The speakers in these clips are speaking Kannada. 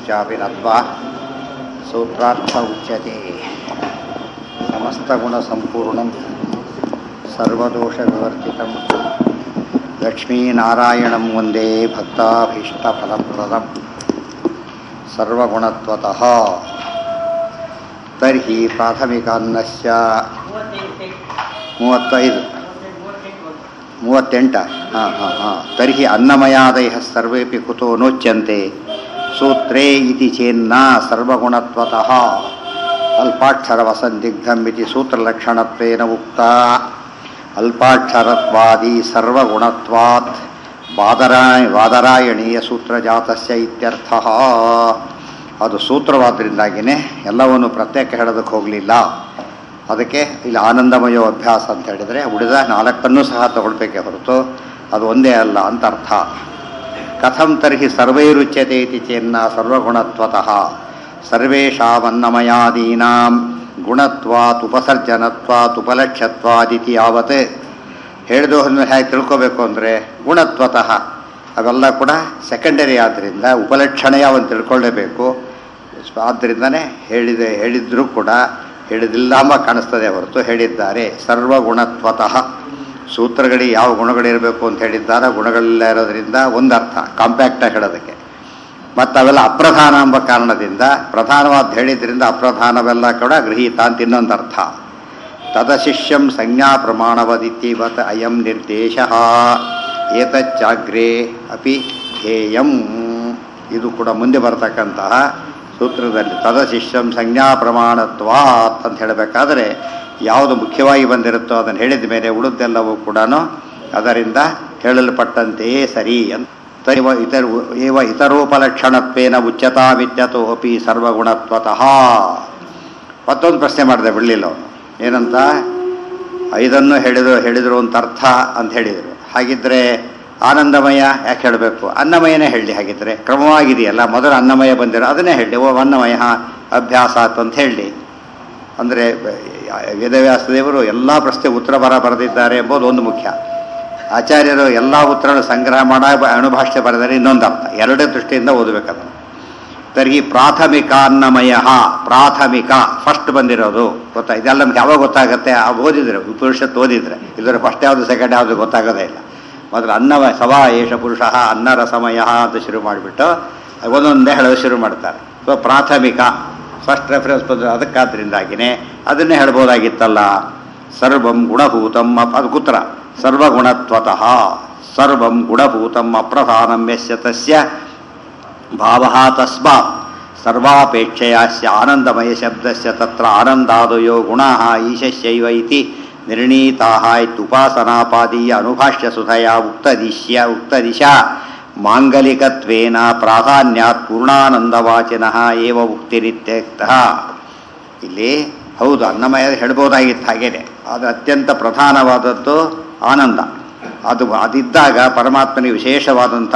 ಚಾಪಿ ನತ್ವಾ ಸೂತ್ರಾರ್ಥ ಉಚ್ಯತೆ. ಸಮಸ್ತಗುಣಸಂಪೂರ್ಣಂ ಸರ್ವದೋಷವಿವರ್ಜಿತಂ ಲಕ್ಷ್ಮೀನಾರಾಯಣಂ ವಂದೇ ಭಕ್ತಾಭೀಷ್ಟಫಲಪ್ರದಂ ಸರ್ವಗುಣತ್ವತಃ. ತರ್ಹಿ ಪ್ರಾಥಮಿಕಾನ್ನಸ್ಯ 38 ತರ್ಹಿ ಅನ್ನಮಯಾದಯಃ ಸರ್ವೇಪಿ ಕುತೋ ನೋಚ್ಯಂತೆ ಸೂತ್ರೇ ಇತಿ ಚೇನ್ನ ಸರ್ವಗುಣತ್ವತಃ ಅಲ್ಪಾಕ್ಷರವಸಂದಿಗ್ಧಂ ಇತಿ ಸೂತ್ರಲಕ್ಷಣತ್ವೇನ ಉಕ್ತ. ಅಲ್ಪಾಕ್ಷರತ್ವಾದಿ ಸರ್ವಗುಣತ್ವಾತ್ ಬಾದರಾಯಣೀಯ ಸೂತ್ರಜಾತಸ್ಯ ಇತ್ಯರ್ಥಃ. ಅದು ಸೂತ್ರವಾದ್ದರಿಂದಾಗಿಯೇ ಎಲ್ಲವನ್ನು ಪ್ರತ್ಯೇಕ ಹೇಳೋದಕ್ಕೆ ಹೋಗಲಿಲ್ಲ. ಅದಕ್ಕೆ ಇಲ್ಲಿ ಆನಂದಮಯೋ ಅಭ್ಯಾಸ ಅಂತ ಹೇಳಿದರೆ ಉಳಿದ 4 ಸಹ ತಗೊಳ್ಬೇಕೇ ಹೊರತು ಅದು ಒಂದೇ ಅಲ್ಲ ಅಂತ ಅರ್ಥ. ಕಥಂ ತರ್ಹಿ ಸರ್ವೈರುಚ್ಯತೆ ಇತಿ ಚೇನ್ನ ಸರ್ವಗುಣತ್ವತಃ ಸರ್ವೇಷಾಮನ್ನಮಯಾದೀನಾಂ ಗುಣತ್ವಾತ್ ಉಪಸರ್ಜನತ್ವಾತ್ ಉಪಲಕ್ಷ್ಯತ್ವಾದಿತಿ ಯಾವತ್ ಹೇಳಿದು ಹೇಗೆ ತಿಳ್ಕೋಬೇಕು ಅಂದರೆ ಗುಣತ್ವತಃ ಅವೆಲ್ಲ ಸೆಕೆಂಡರಿ ಆದ್ದರಿಂದ ಉಪಲಕ್ಷಣೆಯ ಅವನು ತಿಳ್ಕೊಳ್ಳೇಬೇಕು. ಆದ್ದರಿಂದನೇ ಹೇಳಿದರೂ ಹೇಳಿದಿಲ್ಲ ಎಂಬ ಕಾಣಿಸ್ತದೆ ಹೊರತು ಹೇಳಿದ್ದಾರೆ. ಸರ್ವಗುಣತ್ವತಃ ಸೂತ್ರಗಳಿಗೆ ಯಾವ ಗುಣಗಳಿರಬೇಕು ಅಂತ ಹೇಳಿದ್ದಾರೆ. ಗುಣಗಳೆಲ್ಲ ಇರೋದರಿಂದ ಒಂದರ್ಥ ಕಾಂಪ್ಯಾಕ್ಟಾಗಿ ಹೇಳೋದಕ್ಕೆ. ಮತ್ತು ಅವೆಲ್ಲ ಅಪ್ರಧಾನ ಎಂಬ ಕಾರಣದಿಂದ ಪ್ರಧಾನವಾದ ಹೇಳಿದ್ರಿಂದ ಅಪ್ರಧಾನವೆಲ್ಲ ಗೃಹೀತ ಅಂತ ಇನ್ನೊಂದು ಅರ್ಥ. ತದಶಿಷ್ಯಂ ಸಂಜ್ಞಾ ಪ್ರಮಾಣವದಿತ್ಯವತ್ ಅಯಂ ನಿರ್ದೇಶ ಏತಚ್ಚಾಗ್ರೇ ಅಪಿ ಧ್ಯೇಯಂ. ಇದು ಮುಂದೆ ಬರ್ತಕ್ಕಂತಹ ಸೂತ್ರದಲ್ಲಿ ತದಶಿಷ್ಯಂ ಸಂಜ್ಞಾ ಪ್ರಮಾಣತ್ವಾತ್ ಅಂತ ಹೇಳಬೇಕಾದ್ರೆ ಯಾವುದು ಮುಖ್ಯವಾಗಿ ಬಂದಿರುತ್ತೋ ಅದನ್ನು ಹೇಳಿದ ಮೇಲೆ ಉಳಿದೆಲ್ಲವೂ ಅದರಿಂದ ಹೇಳಲ್ಪಟ್ಟಂತೆಯೇ ಸರಿ ಅಂತ. ಇತರೋಪಲಕ್ಷಣತ್ವೇನ ಉಚ್ಯತಾಮಿತ್ಯತೋ ಅಪಿ ಸರ್ವಗುಣತ್ವತಃ. ಮತ್ತೊಂದು ಪ್ರಶ್ನೆ ಮಾಡಿದೆ ಬಿಡಲಿಲ್ಲ ಅವನು. ಏನಂತ 5 ಹೇಳಿದರು ಅಂತ ಅರ್ಥ ಅಂತ ಹೇಳಿದರು. ಹಾಗಿದ್ರೆ ಆನಂದಮಯ ಯಾಕೆ ಹೇಳಬೇಕು? ಅನ್ನಮಯನೇ ಹೇಳಿ. ಹಾಗಿದ್ರೆ ಕ್ರಮವಾಗಿದೆಯಲ್ಲ, ಮೊದಲು ಅನ್ನಮಯ ಬಂದಿರೋ ಅದನ್ನೇ ಹೇಳಿ. ಅನ್ನಮಯ ಅಭ್ಯಾಸ ಅಂತ ಹೇಳಿ. ಅಂದರೆ ವೇದವ್ಯಾಸದೇವರು ಎಲ್ಲ ಪ್ರಶ್ನೆ ಉತ್ತರ ಬರೆದಿದ್ದಾರೆ ಎಂಬುದು ಒಂದು ಮುಖ್ಯ. ಆಚಾರ್ಯರು ಎಲ್ಲ ಉತ್ತರಗಳು ಸಂಗ್ರಹ ಅಣುಭಾಷ್ಯ ಬರೆದರೆ ಇನ್ನೊಂದು ಅರ್ಥ. ಎರಡೇ ದೃಷ್ಟಿಯಿಂದ ಓದಬೇಕದನ್ನು. ತರ್ಹಿ ಪ್ರಾಥಮಿಕ ಅನ್ನಮಯ ಪ್ರಾಥಮಿಕ ಫಸ್ಟ್ ಬಂದಿರೋದು ಗೊತ್ತಾ. ಇದೆಲ್ಲ ನಮ್ಗೆ ಯಾವಾಗ ಗೊತ್ತಾಗುತ್ತೆ? ಓದಿದ್ರೆ ಉಪನಿಷತ್ತು ಓದಿದ್ರೆ. ಇದರ ಫಸ್ಟ್ ಯಾವುದು ಸೆಕೆಂಡ್ ಯಾವುದು ಗೊತ್ತಾಗೋದೇ ಇಲ್ಲ. ಮೊದಲು ಅನ್ನಮಯ ಸವಾ ಏಷ ಪುರುಷ ಅನ್ನರಸಮಯ ಅಂತ ಶುರು ಮಾಡಿಬಿಟ್ಟು ಒಂದೊಂದೇ ಹೇಳೋದು ಶುರು ಮಾಡ್ತಾರೆ. ಸೊ ಪ್ರಾಥಮಿಕ ಫಸ್ಟ್ ರೆಫರೆನ್ಸ್ ಬಂದರೆ ಅದಕ್ಕಾದ್ರಿಂದಾಗಿಯೇ ಅದನ್ನೇ ಹೇಳ್ಬೋದಾಗಿತ್ತಲ್ಲ. ಸರ್ವಂ ಗುಣಭೂತಂ ಅದು ಕುತ್ರ ಸರ್ವಗುಣತ್ವತಃ ಸರ್ವಂ ಗುಣಭೂತಂ ಅಪ್ರಧಾನಂ ಯಸ್ಯ ತಸ್ಯ ಭಾವಃ ತಸ್ಮಾತ್ ಸರ್ವಾಪೇಕ್ಷೆಯಾಸ್ಯ ಆನಂದಮಯ ಶಬ್ದಸ್ಯ ತತ್ರ ಆನಂದಾದಯೋ ಗುಣಾಃ ಈಶಸ್ಯೈವ ಇತಿ ನಿರ್ಣೀತಾಃ ಇತ್ಯುಪಾಸನಾಪಾದೀಯ ಅನುಭಾಷ್ಯ ಸುಧಯ ಉಕ್ತದಿಶಾ ಮಾಂಗಲಿಕತ್ವೇನ ಪ್ರಾಧಾನ್ಯಾತ್ ಪೂರ್ಣಾನಂದವಾಚಿನಃ ಏವ ಉಕ್ತಿರಿತ್ಯರ್ಥಃ. ಇಲ್ಲಿ ಹೌದು ಅನ್ನಮಯ ಹೇಳ್ಬೋದಾಗಿತ್ತು ಹಾಗೇನೆ. ಅದು ಅತ್ಯಂತ ಪ್ರಧಾನವಾದದ್ದು ಆನಂದ. ಅದಿದ್ದಾಗ ಪರಮಾತ್ಮನಿಗೆ ವಿಶೇಷವಾದಂಥ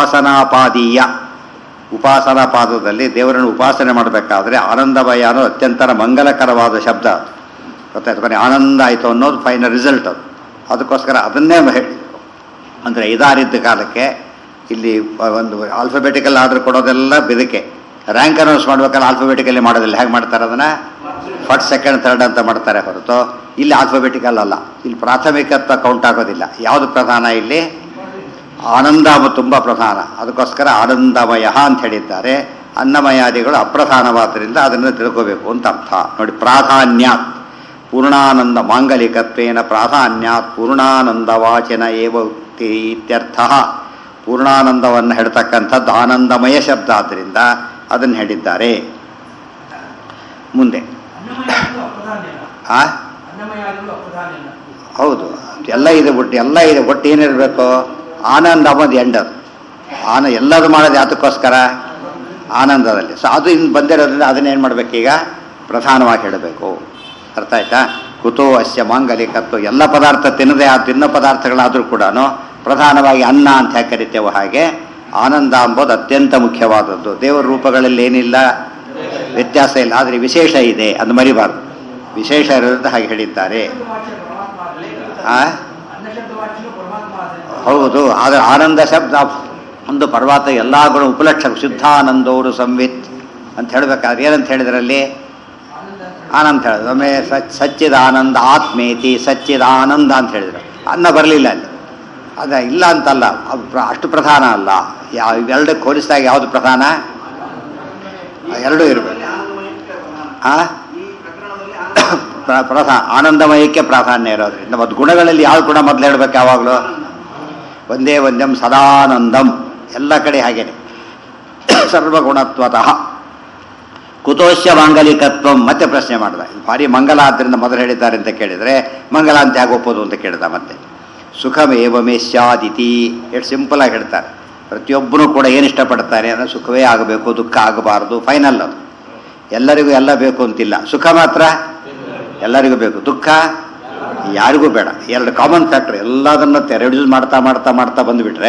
ಉಪಾಸನಾ ಪಾದದಲ್ಲಿ ದೇವರನ್ನು ಉಪಾಸನೆ ಮಾಡಬೇಕಾದ್ರೆ ಆನಂದಮಯ ಅನ್ನೋದು ಅತ್ಯಂತ ಮಂಗಲಕರವಾದ ಶಬ್ದ. ಗೊತ್ತಾಯ್ತು ಬನ್ನಿ, ಆನಂದ ಆಯಿತು ಅನ್ನೋದು ಫೈನಲ್ ರಿಸಲ್ಟ್ ಅದು. ಅದಕ್ಕೋಸ್ಕರ ಅದನ್ನೇ ಹೇಳಿದರು. ಅಂದರೆ ಇದಾರಿದ್ದ ಕಾಲಕ್ಕೆ ಇಲ್ಲಿ ಒಂದು ಆಲ್ಫಾಬೆಟಿಕಲ್ ಆರ್ಡರ್ ಕೊಡೋದೆಲ್ಲ ಬೆದಕೆ. ರ್ಯಾಂಕ್ ಅನೌನ್ಸ್ ಮಾಡ್ಬೇಕಾದ್ರೆ ಆಲ್ಫಾಬೆಟಿಕಲ್ಲಿ ಮಾಡೋದಿಲ್ಲ. ಹೇಗೆ ಮಾಡ್ತಾರೆ ಅದನ್ನು? ಫಸ್ಟ್ ಸೆಕೆಂಡ್ ಥರ್ಡ್ ಅಂತ ಮಾಡ್ತಾರೆ ಹೊರತು ಇಲ್ಲಿ ಆಲ್ಫಾಬೆಟಿಕಲ್ ಅಲ್ಲ. ಇಲ್ಲಿ ಪ್ರಾಥಮಿಕತ್ವ ಕೌಂಟ್ ಆಗೋದಿಲ್ಲ. ಯಾವುದು ಪ್ರಧಾನ? ಇಲ್ಲಿ ಆನಂದ ತುಂಬ ಪ್ರಧಾನ. ಅದಕ್ಕೋಸ್ಕರ ಆನಂದಮಯ ಅಂತ ಹೇಳಿದ್ದಾರೆ. ಅನ್ನಮಯಾದಿಗಳು ಅಪ್ರಧಾನವಾದ್ದರಿಂದ ಅದನ್ನು ತಿಳ್ಕೋಬೇಕು ಅಂತ ಅರ್ಥ. ನೋಡಿ, ಪ್ರಾಧಾನ್ಯಾತ್ ಪೂರ್ಣಾನಂದ ಮಾಂಗಲಿಕತ್ವೇನ ಪ್ರಾಧಾನ್ಯಾತ್ ಪೂರ್ಣಾನಂದವಾಚನ ಏವ ಉಕ್ತಿ ಇತ್ಯರ್ಥ. ಪೂರ್ಣಾನಂದವನ್ನು ಹೇಳ್ತಕ್ಕಂಥದ್ದು ಆನಂದಮಯ ಶಬ್ದ ಆದ್ದರಿಂದ ಅದನ್ನು ಹೇಳಿದ್ದಾರೆ. ಮುಂದೆ ಹೌದು ಎಲ್ಲ ಇದೆ ಒಟ್ಟು ಏನಿರಬೇಕು? ಆನಂದ ಅನ್ನೋದು ಎಂಡದು. ಎಲ್ಲರೂ ಮಾಡೋದು ಯಾತಕ್ಕೋಸ್ಕರ? ಆನಂದದಲ್ಲಿ. ಸೊ ಅದು ಇನ್ನು ಬಂದಿರೋದ್ರಿಂದ ಅದನ್ನೇನು ಮಾಡಬೇಕೀಗ? ಪ್ರಧಾನವಾಗಿ ಹೇಳಬೇಕು. ಅರ್ಥ ಆಯ್ತಾ? ಕುತೋ ಅಸ್ಯ ಮಾಂಗಲಿಕತ್ವ. ಎಲ್ಲ ಪದಾರ್ಥ ತಿನ್ನೋ ಪದಾರ್ಥಗಳಾದರೂ ಪ್ರಧಾನವಾಗಿ ಅನ್ನ ಅಂತ ಹೇಗೆ ಕರಿತೇವೋ ಹಾಗೆ ಆನಂದ ಎಂಬುದು ಅತ್ಯಂತ ಮುಖ್ಯವಾದದ್ದು. ದೇವರ ರೂಪಗಳಲ್ಲಿ ಏನಿಲ್ಲ, ವ್ಯತ್ಯಾಸ ಇಲ್ಲ, ಆದರೆ ವಿಶೇಷ ಇದೆ, ಅದು ಮರಿಬಾರ್ದು. ವಿಶೇಷ ಇರೋದ್ರಿಂದ ಹಾಗೆ ಹೇಳಿದ್ದಾರೆ. ಹೌದು, ಆದರೆ ಆನಂದ ಶಬ್ದ ಒಂದು ಪರ್ವತ ಎಲ್ಲ ಗುಣ ಉಪಲಕ್ಷ ಶುದ್ಧಾನಂದೋರು ಸಂವಿತ್ ಅಂತ ಹೇಳಬೇಕಾದ್ರೆ ಏನಂತ ಹೇಳಿದ್ರಲ್ಲಿ ಆನಂದ ಹೇಳಿದ್ರು. ಒಮ್ಮೆ ಸಚ್ಚಿದಾನಂದ ಆತ್ಮೇತಿ ಸಚ್ಚಿದಾನಂದ ಅಂತ ಹೇಳಿದ್ರು. ಅನ್ನ ಬರಲಿಲ್ಲ ಅಲ್ಲಿ. ಅದ ಇಲ್ಲ ಅಂತಲ್ಲ, ಅಷ್ಟು ಪ್ರಧಾನ ಅಲ್ಲ. ಎರಡಕ್ಕೆ ಹೋಲಿಸಿದಾಗ ಯಾವುದು ಪ್ರಧಾನ? ಎರಡೂ ಇರಬೇಕು. ಪ್ರಧಾನ ಆನಂದಮಯಕ್ಕೆ ಪ್ರಾಧಾನ್ಯ ಇರೋದ್ರಿಂದ ಮತ್ತು ಗುಣಗಳಲ್ಲಿ ಯಾವ ಗುಣ ಮೊದಲು ಹೇಳ್ಬೇಕು ಯಾವಾಗಲೂ? ಒಂದೇ ಒಂದಂ ಸದಾನಂದಂ. ಎಲ್ಲ ಕಡೆ ಹಾಗೇನೆ ಸರ್ವಗುಣತ್ವತಃ ಕುತೋಷ್ಯ ಮಾಂಗಲಿಕತ್ವ. ಮತ್ತೆ ಪ್ರಶ್ನೆ ಮಾಡಿದ, ಭಾರಿ ಮಂಗಲ ಆದ್ದರಿಂದ ಮೊದಲು ಹೇಳಿದ್ದಾರೆ ಅಂತ ಕೇಳಿದರೆ ಮಂಗಲ ಅಂತ ಹೇಗೆ ಒಪ್ಪೋದು ಅಂತ ಕೇಳಿದ. ಮತ್ತೆ ಸುಖಮೇವಮೇ ಸ್ಯಾದಿತಿ. ಎಷ್ಟು ಸಿಂಪಲ್ ಆಗಿ ಹೇಳ್ತಾರೆ. ಪ್ರತಿಯೊಬ್ಬರೂ ಕೂಡ ಏನು ಇಷ್ಟಪಡ್ತಾರೆ ಅಂದರೆ ಸುಖವೇ ಆಗಬೇಕು, ದುಃಖ ಆಗಬಾರ್ದು. ಫೈನಲ್ ಅದು. ಎಲ್ಲರಿಗೂ ಎಲ್ಲ ಬೇಕು ಅಂತಿಲ್ಲ. ಸುಖ ಮಾತ್ರ ಎಲ್ಲರಿಗೂ ಬೇಕು, ದುಃಖ ಯಾರಿಗೂ ಬೇಡ. ಎರಡು ಕಾಮನ್ ಫ್ಯಾಕ್ಟರ್. ಎಲ್ಲದನ್ನು ರೆಡ್ಯೂಸ್ ಮಾಡ್ತಾ ಮಾಡ್ತಾ ಮಾಡ್ತಾ ಬಂದುಬಿಟ್ರೆ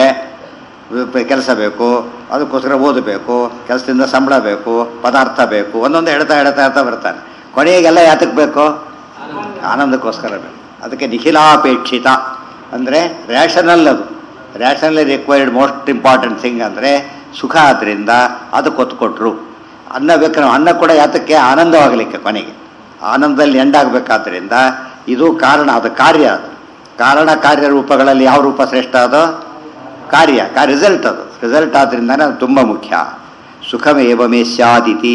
ಕೆಲಸ ಬೇಕು, ಅದಕ್ಕೋಸ್ಕರ ಓದಬೇಕು, ಕೆಲಸದಿಂದ ಸಂಬಳ ಬೇಕು, ಪದಾರ್ಥ ಬೇಕು, ಒಂದೊಂದು ಹೇಳ್ತಾ ಹೇಳ್ತಾ ಹೇಳ್ತಾ ಬರ್ತಾನೆ. ಕೊನೆಗೆಲ್ಲ ಯಾತಕ್ಕೆ ಬೇಕು? ಆನಂದಕ್ಕೋಸ್ಕರ ಬೇಕು. ಅದಕ್ಕೆ ನಿಖಿಲಾಪೇಕ್ಷಿತ ಅಂದರೆ ರ್ಯಾಷನಲ್. ಅದು rationally required most important thing ಅಂದರೆ ಸುಖ. ಆದ್ದರಿಂದ ಅದಕ್ಕೆ ಒತ್ತು ಕೊಟ್ಟರು. ಅನ್ನ ಬೇಕು. ನಾವು ಅನ್ನ ಕೂಡ ಯಾತಕ್ಕೆ? ಆನಂದವಾಗಲಿಕ್ಕೆ. ಕೊನೆಗೆ ಆನಂದದಲ್ಲಿ ಎಂಡಾಗಬೇಕಾದ್ರಿಂದ ಇದು ಕಾರಣ. ಅದು ಕಾರ್ಯ. ಅದು ಕಾರಣ ಕಾರ್ಯ ರೂಪಗಳಲ್ಲಿ ಯಾವ ರೂಪ ಶ್ರೇಷ್ಠ? ಅದು ಕಾರ್ಯ ರಿಸಲ್ಟ್. ಅದು ರಿಸಲ್ಟ್ ಆದ್ರಿಂದಾನೆ ಅದು ತುಂಬ ಮುಖ್ಯ. ಸುಖಮೇವಮೇ ಸ್ಯಾದಿತಿ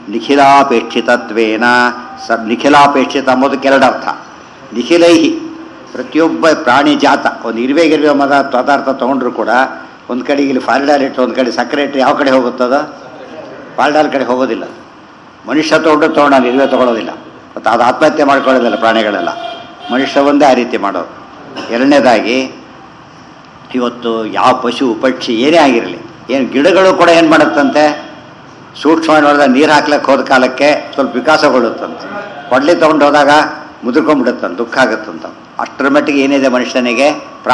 ನಿಖಿಲಾಪೇಕ್ಷಿತತ್ವೇನ. ನಿಖಿಲಾಪೇಕ್ಷಿತ ಅಂಬೋದಕ್ಕೆ ಎರಡು ಅರ್ಥ. ನಿಖಿಲೈಹಿ ಪ್ರತಿಯೊಬ್ಬ ಪ್ರಾಣಿ ಜಾತ. ಒಂದು ಇರುವೆ ಪದಾರ್ಥ ತೊಗೊಂಡ್ರು ಕೂಡ ಒಂದು ಕಡೆಗೆ ಇಲ್ಲಿ ಫಾಲ್ಡಾಲ್ ಇಟ್ಟು ಒಂದು ಕಡೆ ಸಕ್ಕರೆ ಇಟ್ಟು ಯಾವ ಕಡೆ ಹೋಗುತ್ತದ? ಫಾಲ್ಡಾಲ್ ಕಡೆ ಹೋಗೋದಿಲ್ಲ. ಮನುಷ್ಯ ತೊಗೊಂಡು ಇರುವೆ ತೊಗೊಳ್ಳೋದಿಲ್ಲ. ಮತ್ತು ಅದು ಆತ್ಮಹತ್ಯೆ ಮಾಡ್ಕೊಳ್ಳೋದಿಲ್ಲ ಪ್ರಾಣಿಗಳೆಲ್ಲ. ಮನುಷ್ಯ ಒಂದೇ ಆ ರೀತಿ ಮಾಡೋದು. ಎರಡನೇದಾಗಿ ಇವತ್ತು ಯಾವ ಪಶು ಪಕ್ಷಿ ಏನೇ ಆಗಿರಲಿ, ಏನು ಗಿಡಗಳು ಕೂಡ ಏನು ಮಾಡುತ್ತಂತೆ? ಸೂಕ್ಷ್ಮವಾಗಿ ನೋಡಿದಾಗ ನೀರು ಹಾಕ್ಲಿಕ್ಕೆ ಹೋದ ಕಾಲಕ್ಕೆ ಸ್ವಲ್ಪ ವಿಕಾಸಗೊಳ್ಳುತ್ತಂತೆ. ಕೊಡ್ಲಿ ತೊಗೊಂಡು ಹೋದಾಗ ಮುದುರ್ಕೊಂಡ್ಬಿಡುತ್ತಂತ, ದುಃಖ ಆಗುತ್ತಂತ. ಅಷ್ಟರ ಮಟ್ಟಿಗೆ ಏನಿದೆ ಮನುಷ್ಯನಿಗೆ?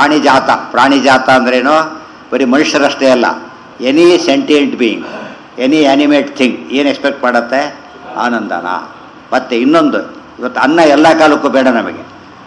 ಪ್ರಾಣಿ ಜಾತ ಅಂದ್ರೇನು? ಬರೀ ಮನುಷ್ಯರಷ್ಟೇ ಅಲ್ಲ, any sentient being, any animate thing ಏನು ಎಕ್ಸ್ಪೆಕ್ಟ್ ಮಾಡುತ್ತೆ? ಆನಂದನ. ಮತ್ತು ಇನ್ನೊಂದು, ಇವತ್ತು ಅನ್ನ ಎಲ್ಲ ಕಾಲಕ್ಕೂ ಬೇಡ ನಮಗೆ,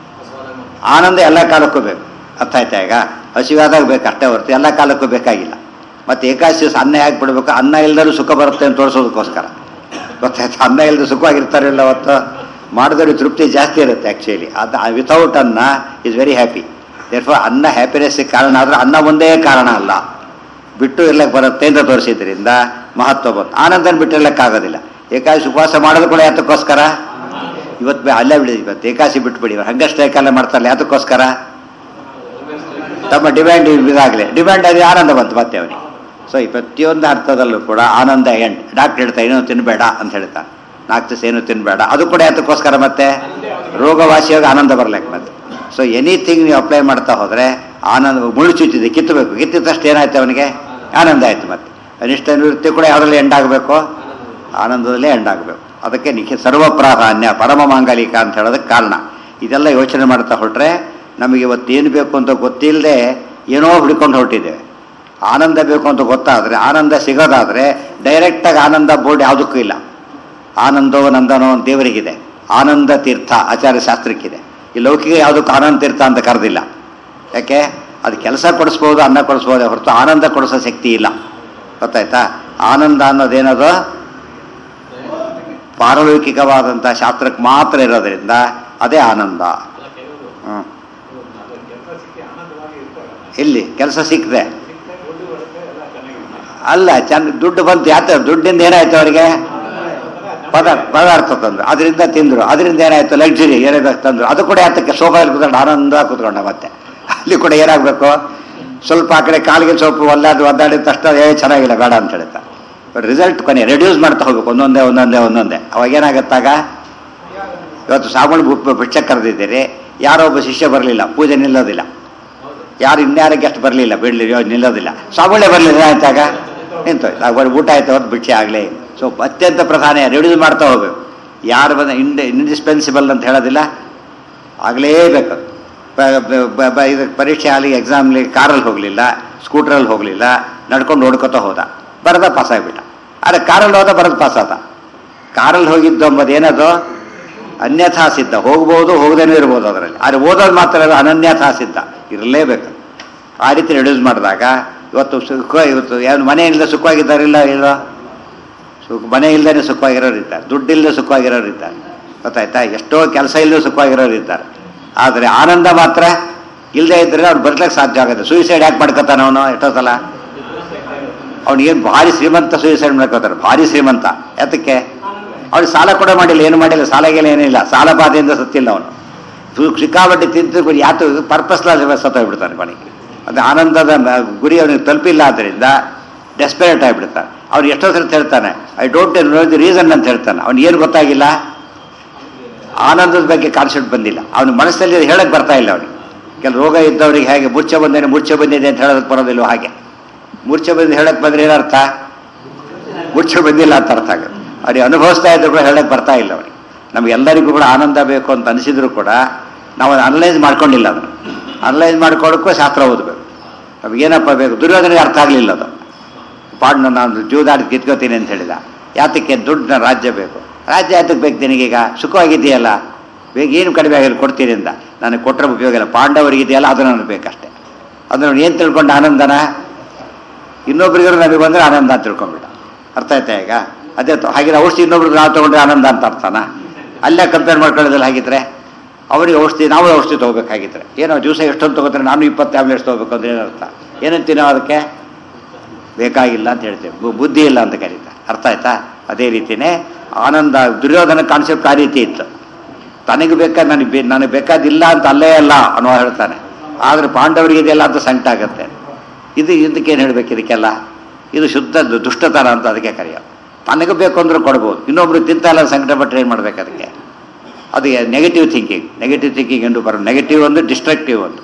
ಆನಂದ ಎಲ್ಲ ಕಾಲಕ್ಕೂ ಬೇಕು. ಅರ್ಥ ಆಯ್ತಾ? ಈಗ ಹಸಿವಾದಾಗ ಬೇಕು ಅಷ್ಟೇ ಹೊರತು ಎಲ್ಲ ಕಾಲಕ್ಕೂ ಬೇಕಾಗಿಲ್ಲ. ಮತ್ತು ಏಕಾದಶಿ ದಿವಸ ಅನ್ನ ಯಾಕೆ ಬಿಡಬೇಕು? ಅನ್ನ ಇಲ್ದರೂ ಸುಖ ಬರುತ್ತೆ ಅಂತ ತೋರಿಸೋದಕ್ಕೋಸ್ಕರ. ಗೊತ್ತಾಯ್ತು? ಅನ್ನ ಇಲ್ಲದೆ ಸುಖವಾಗಿರ್ತಾರಿಲ್ಲ. ಅವತ್ತು ಮಾಡಿದವ್ರಿಗೆ ತೃಪ್ತಿ ಜಾಸ್ತಿ ಇರುತ್ತೆ ಆ್ಯಕ್ಚುಲಿ. ಅದು ವಿತೌಟ್ ಅನ್ನ ಈಸ್ ವೆರಿ ಹ್ಯಾಪಿ. ದೇರ್ಫೋರ್ ಅನ್ನ ಹ್ಯಾಪಿನೆಸ್ಗೆ ಕಾರಣ ಆದರೆ ಅನ್ನ ಒಂದೇ ಕಾರಣ ಅಲ್ಲ, ಬಿಟ್ಟು ಇರ್ಲಕ್ಕೆ ಬರುತ್ತೆ ಅಂತ ತೋರಿಸಿದ್ರಿಂದ ಮಹತ್ವ ಬಂತು. ಆನಂದನ ಬಿಟ್ಟು ಇರ್ಲಕ್ಕಾಗೋದಿಲ್ಲ. ಏಕಾದಶಿ ಉಪವಾಸ ಮಾಡೋದು ಕೂಡ ಯಾತಕ್ಕೋಸ್ಕರ? ಇವತ್ತು ಅಲ್ಲೇ ಬಿಡಿ, ಇವತ್ತು ಏಕಾದಶಿ ಬಿಟ್ಬಿಡಿ. ಹಂಗಷ್ಟೇ ಕಾಲ ಮಾಡ್ತಾರಲ್ಲ, ಯಾತಕ್ಕೋಸ್ಕರ? ತಮ್ಮ ಡಿಮ್ಯಾಂಡ್ ಇದಾಗಲಿ, ಡಿಮ್ಯಾಂಡ್ ಆಗಿ ಆನಂದ ಬಂತು ಮತ್ತೆ ಅವನಿಗೆ. ಸೊ ಈ ಪ್ರತಿಯೊಂದು ಅರ್ಥದಲ್ಲೂ ಕೂಡ ಆನಂದ ಎಂಡ್. ಡಾಕ್ಟರ್ ಹೇಳ್ತಾ ಏನೂ ತಿನ್ನಬೇಡ ಅಂತ ಹೇಳ್ತಾನೆ, 4 ದಿವಸ ಏನೂ ತಿನ್ನಬೇಡ. ಅದು ಕೂಡ ಯಾತಕ್ಕೋಸ್ಕರ? ಮತ್ತೆ ರೋಗವಾಸಿಯಾಗಿ ಆನಂದ ಬರ್ಲಿಕ್ಕೆ. ಮತ್ತೆ ಸೊ ಎನಿಥಿಂಗ್ ನೀವು ಅಪ್ಲೈ ಮಾಡ್ತಾ ಹೋದರೆ ಆನಂದ. ಮುಳ್ಳು ಚುಚ್ಚಿದೆ, ಕಿತ್ತಬೇಕು, ಕಿತ್ತಿದಷ್ಟು ಏನಾಯ್ತು ಅವನಿಗೆ? ಆನಂದ ಆಯಿತು. ಮತ್ತೆ ಅನಿಷ್ಟ ನಿವೃತ್ತಿ ಕೂಡ ಯಾವುದ್ರಲ್ಲಿ ಎಂಡ್ ಆಗಬೇಕು? ಆನಂದದಲ್ಲೇ ಎಂಡ್ ಆಗಬೇಕು. ಅದಕ್ಕೆ ಸರ್ವ ಪ್ರಾಧಾನ್ಯ ಪರಮ ಮಾಂಗಲಿಕ ಅಂತ ಹೇಳೋದಕ್ಕೆ ಕಾರಣ. ಇದೆಲ್ಲ ಯೋಚನೆ ಮಾಡ್ತಾ ಹೊರಟ್ರೆ ನಮಗೆ ಇವತ್ತೇನು ಬೇಕು ಅಂತ ಗೊತ್ತಿಲ್ಲದೆ ಏನೋ ಹುಡ್ಕೊಂಡು ಹೊರಟಿದ್ದೇವೆ. ಆನಂದ ಬೇಕು ಅಂತ ಗೊತ್ತಾದರೆ, ಆನಂದ ಸಿಗೋದಾದರೆ ಡೈರೆಕ್ಟಾಗಿ ಆನಂದ ಬೋರ್ಡ್ ಯಾವುದಕ್ಕೂ ಇಲ್ಲ. ಆನಂದೋ ನಂದನೋ ಅಂತ ದೇವರಿಗಿದೆ, ಆನಂದ ತೀರ್ಥ ಆಚಾರ್ಯ ಶಾಸ್ತ್ರಕ್ಕಿದೆ. ಈ ಲೌಕಿಕ ಯಾವುದಕ್ಕೂ ಆನಂದ ತೀರ್ಥ ಅಂತ ಕರೆದಿಲ್ಲ. ಯಾಕೆ? ಅದು ಕೆಲಸ ಕೊಡಿಸ್ಬೋದು, ಅನ್ನ ಕೊಡಿಸ್ಬೋದೇ ಹೊರತು ಆನಂದ ಕೊಡಿಸೋ ಶಕ್ತಿ ಇಲ್ಲ. ಗೊತ್ತಾಯ್ತಾ? ಆನಂದ ಅನ್ನೋದೇನದು ಪಾರಲೌಕಿಕವಾದಂಥ ಶಾಸ್ತ್ರಕ್ಕೆ ಮಾತ್ರ ಇರೋದ್ರಿಂದ ಅದೇ ಆನಂದ. ಇಲ್ಲಿ ಕೆಲಸ ಸಿಕ್ಕದೆ ಅಲ್ಲ, ದುಡ್ಡು ಬಂತು. ಯಾತ ದುಡ್ಡಿಂದ ಏನಾಯ್ತು ಅವರಿಗೆ? ಪದಾರ್ಥ ತಂದ್ರು, ಅದರಿಂದ ತಿಂದರು, ಅದರಿಂದ ಏನಾಯ್ತು? ಲಕ್ಸುರಿ ಏನಾಗ ತಂದರು. ಅದು ಕೂಡ ಯಾತಕ್ಕೆ? ಸೋಫಾದಲ್ಲಿ ಕೂತ್ಕೊಂಡು ಆನಂದ ಕೂತ್ಕೊಂಡ. ಮತ್ತೆ ಅಲ್ಲಿ ಕೂಡ ಏನಾಗಬೇಕು? ಸ್ವಲ್ಪ ಆ ಕಡೆ ಕಾಲಿಗೆ ಸ್ವಲ್ಪ ಒದ್ದಾಡಿದ ತಕ್ಷಣ ಚೆನ್ನಾಗಿಲ್ಲ ಬೇಡ ಅಂತ ಹೇಳ್ತಾ ರಿಸಲ್ಟ್ ಕೊನೆ ರೆಡ್ಯೂಸ್ ಮಾಡ್ತಾ ಹೋಗ್ಬೇಕು. ಒಂದೊಂದೇ ಅವಾಗ ಏನಾಗತ್ತಾಗ? ಇವತ್ತು ಸಾಮೂಹಿಕ ಭಿಕ್ಷೆ ಕರೆದಿದ್ದೀರಿ, ಯಾರೋ ಒಬ್ಬ ಶಿಷ್ಯ ಬರಲಿಲ್ಲ, ಪೂಜೆ ನಿಲ್ಲೋದಿಲ್ಲ. ಯಾರು ಇನ್ಯಾರಿಗೆ ಎಷ್ಟು ಬರಲಿಲ್ಲ, ನಿಲ್ಲೋದಿಲ್ಲ. ಸಾಮೂಹ್ಯ ಬರಲಿಲ್ಲ ಅಂತಾಗ ನಿಂತೋಯ್ತು. ಊಟ ಆಯ್ತು, ಹೊತ್ತು ಭಿಕ್ಷೆ ಆಗಲೇ ಇಲ್ಲ. ಸೊ ಅತ್ಯಂತ ಪ್ರಧಾನ ರೆಡ್ಯೂಸ್ ಮಾಡ್ತಾ ಹೋಗ್ಬೇಕು. ಯಾರು ಬಂದ ಇಂಡಿಸ್ಪೆನ್ಸಿಬಲ್ ಅಂತ ಹೇಳೋದಿಲ್ಲ, ಆಗಲೇಬೇಕು. ಇದಕ್ಕೆ ಪರೀಕ್ಷೆ ಆಗಲಿ, ಎಕ್ಸಾಮ್ಲಿ ಕಾರಲ್ಲಿ ಹೋಗಲಿಲ್ಲ, ಸ್ಕೂಟ್ರಲ್ಲಿ ಹೋಗಲಿಲ್ಲ, ನಡ್ಕೊಂಡು ಓಡ್ಕೊತಾ ಹೋದ, ಬರದ ಪಾಸ್ ಆಗಿಬಿಟ್ಟ. ಆದರೆ ಕಾರಲ್ಲಿ ಹೋದ, ಬರೋದು ಪಾಸ್ ಆದ. ಕಾರಲ್ಲಿ ಹೋಗಿದ್ದು ಅಂಬದು ಏನದು? ಅನ್ಯಥಾ ಸಿದ್ಧ. ಹೋಗ್ಬೋದು, ಹೋಗದೇನೂ ಇರ್ಬೋದು ಅದರಲ್ಲಿ. ಆದರೆ ಓದೋದು ಮಾತ್ರ ಅನನ್ಯಥಾ ಸಿದ್ಧ ಇರಲೇಬೇಕು. ಆ ರೀತಿ ರೆಡ್ಯೂಸ್ ಮಾಡಿದಾಗ ಇವತ್ತು ಇವತ್ತು ಏನು ಮನೆ ಇಲ್ಲದೆ ಸುಖವಾಗಿದ್ದಾರಿಲ್ಲ ಇಲ್ಲ ಮನೆ ಇಲ್ಲದೇ ಸುಖವಾಗಿರೋರು ಇದ್ದಾರೆ, ದುಡ್ಡಿಲ್ಲದೆ ಸುಖವಾಗಿರೋರು ಇದ್ದಾರೆ, ಗೊತ್ತಾಯ್ತಾ? ಎಷ್ಟೋ ಕೆಲಸ ಇಲ್ಲದೆ ಸುಖವಾಗಿರೋರು ಇದ್ದಾರೆ. ಆದರೆ ಆನಂದ ಮಾತ್ರ ಇಲ್ಲದೆ ಇದ್ದರೆ ಅವ್ನು ಬರ್ಲಿಕ್ಕೆ ಸಾಧ್ಯ ಆಗುತ್ತೆ. ಸೂಯಿಸೈಡ್ ಯಾಕೆ ಮಾಡ್ಕೊತಾನೆ ಅವನು? ಎಷ್ಟೋ ಸಲ ಅವ್ನಿಗೇನು ಭಾರಿ ಶ್ರೀಮಂತ ಸೂಯಿಸೈಡ್ ಮಾಡ್ಕೋತಾರೆ, ಭಾರಿ ಶ್ರೀಮಂತ. ಯಾತಕ್ಕೆ? ಅವ್ನು ಸಾಲ ಕೂಡ ಮಾಡಿಲ್ಲ, ಏನು ಮಾಡಿಲ್ಲ, ಸಾಲಗೆಲ್ಲ ಏನಿಲ್ಲ, ಸಾಲ ಬಾಧೆಯಿಂದ ಸತ್ತಿಲ್ಲ ಅವನು. ಸಿಕ್ಕಾಬಟ್ಟೆ ತಿಂತು ಯಾತು ಪರ್ಪಸ್ಲಾಗಿ ಸತ್ತೋಗ್ಬಿಡ್ತಾನೆ ಕೊನೆಗೆ. ಅದು ಆನಂದದ ಗುರಿ ಅವನಿಗೆ ತಲುಪಿಲ್ಲ, ಆದ್ದರಿಂದ ಡೆಸ್ಪರೇಟ್ ಆಗಿಬಿಡ್ತಾನೆ. ಅವ್ನು ಎಷ್ಟೋ ಸಲ ಹೇಳ್ತಾನೆ I don't know the reason ಅಂತ ಹೇಳ್ತಾನೆ. ಅವ್ನಿಗೆ ಏನು ಗೊತ್ತಾಗಿಲ್ಲ, ಆನಂದದ ಬಗ್ಗೆ ಕಾನ್ಸೆಪ್ಟ್ ಬಂದಿಲ್ಲ ಅವನ ಮನಸ್ಸಲ್ಲಿ, ಹೇಳಕ್ಕೆ ಬರ್ತಾ ಇಲ್ಲ ಅವನಿಗೆ. ಕೆಲವು ರೋಗ ಇದ್ದವ್ರಿಗೆ ಹೇಗೆ ಮೂರ್ಛೆ ಬಂದಿದೆ ಅಂತ ಹೇಳೋದಕ್ಕೆ ಬರೋದಿಲ್ಲ, ಹಾಗೆ ಮೂರ್ಛೆ ಬಂದು ಹೇಳಕ್ಕೆ ಬಂದರೆ ಏನರ್ಥ? ಮೂರ್ಛೆ ಬಂದಿಲ್ಲ ಅಂತ ಅರ್ಥ ಆಗುತ್ತೆ. ಅವ್ರಿಗೆ ಅನುಭವಿಸ್ತಾ ಇದ್ರು ಕೂಡ ಹೇಳಕ್ಕೆ ಬರ್ತಾ ಇಲ್ಲ ಅವನಿಗೆ. ನಮಗೆಲ್ಲರಿಗೂ ಕೂಡ ಆನಂದ ಬೇಕು ಅಂತ ಅನಿಸಿದ್ರು ಕೂಡ ನಾವು ಅನಲೈಸ್ ಮಾಡ್ಕೊಂಡಿಲ್ಲ. ಅದನ್ನು ಅನಲೈಸ್ ಮಾಡ್ಕೊಳ್ಳೋಕ್ಕೂ ಶಾಸ್ತ್ರ ಓದಬೇಕು. ನಮಗೇನಪ್ಪ ಬೇಕು? ದುರ್ಯೋಧನಿಗೆ ಅರ್ಥ ಆಗಲಿಲ್ಲ ಅದು. ಪಾಡ್ನ ನಾನು ಜೀವದಾಡಿ ಕಿತ್ಕೋತೀನಿ ಅಂತ ಹೇಳಿದ. ಯಾತಕ್ಕೆ? ದುಡ್ಡು ರಾಜ್ಯ ಬೇಕು. ರಾಜ್ಯ ಯಾತಕ್ಕೆ ಬೇಕು ನಿನಗೀಗ? ಸುಖವಾಗಿದೆಯಲ್ಲ, ಬೇಗ ಏನು ಕಡಿಮೆ ಆಗಿರೋ ಕೊಡ್ತೀನಿ ಅಂತ. ನನಗೆ ಕೊಟ್ಟರೆ ಉಪಯೋಗ ಇಲ್ಲ, ಪಾಂಡವರಿಗಿದೆಯಲ್ಲ ಅದು ನನಗೆ ಬೇಕಷ್ಟೇ. ಅದನ್ನು ಏನು ತಿಳ್ಕೊಂಡು ಆನಂದನ? ಇನ್ನೊಬ್ರಿಗೂ ನಮಗೆ ಬಂದರೆ ಆನಂದ ಅಂತ ತಿಳ್ಕೊಂಡ್ಬಿಟ್ಟ. ಅರ್ಥ ಆಯ್ತಾ ಈಗ? ಅದೇ ಹಾಗಿದ್ರೆ ಔಷಧಿ ಇನ್ನೊಬ್ರಿಗೆ ನಾವು ತೊಗೊಂಡ್ರೆ ಆನಂದ ಅಂತ ಅರ್ಥನ? ಅಲ್ಲೇ ಕಂಪೇರ್ ಮಾಡ್ಕೊಳ್ಳೋದಿಲ್ಲ. ಹಾಗಿದ್ರೆ ಅವರಿಗೆ ಔಷಧಿ, ನಾವು ಔಷಧಿ ತೊಗೋಬೇಕಾಗಿದ್ರೆ ಏನೋ ದಿವಸ ಎಷ್ಟೊಂದು ತೊಗೋತಾರೆ, ನಾನು 20 ಟ್ಯಾಬ್ಲೆಟ್ಸ್ ತೊಗೋಬೇಕು ಅಂದ್ರೆ ಏನರ್ಥ? ಏನಂತೀವಿ ನಾವು ಅದಕ್ಕೆ? ಬೇಕಾಗಿಲ್ಲ ಅಂತ ಹೇಳ್ತೇವೆ, ಬುದ್ಧಿ ಇಲ್ಲ ಅಂತ ಕರೀತಾರೆ. ಅರ್ಥ ಆಯ್ತಾ? ಅದೇ ರೀತಿಯೇ ಆನಂದ. ದುರ್ಯೋಧನ ಕಾನ್ಸೆಪ್ಟ್ ಆ ರೀತಿ ಇತ್ತು. ತನಗೆ ನನಗೆ ಬೇಕಾದಿಲ್ಲ ಅಂತ ಅಲ್ಲೇ ಅಲ್ಲ ಅನ್ನೋ ಹೇಳ್ತಾನೆ. ಆದರೆ ಪಾಂಡವರಿಗೆ ಇದೆಲ್ಲ ಅಂತ ಸಂಕಟ ಆಗುತ್ತೆ. ಇದಕ್ಕೇನು ಹೇಳಬೇಕು? ಇದಕ್ಕೆಲ್ಲ ಇದು ಶುದ್ಧ ದುಷ್ಟತನ ಅಂತ ಅದಕ್ಕೆ ಕರೆಯೋದು. ತನಗೆ ಬೇಕು ಅಂದ್ರೂ ಕೊಡ್ಬೋದು, ಇನ್ನೊಬ್ರು ತಿಂತಲ್ಲ ಸಂಕಟ ಪಟ್ಟರೆ ಏನು ಮಾಡ್ಬೇಕು? ಅದಕ್ಕೆ ಅದು ನೆಗೆಟಿವ್ ಥಿಂಕಿಂಗ್ ಎಂದು ಬರೋ. ನೆಗೆಟಿವ್ ಒಂದು, ಡಿಸ್ಟ್ರಕ್ಟಿವ್ ಒಂದು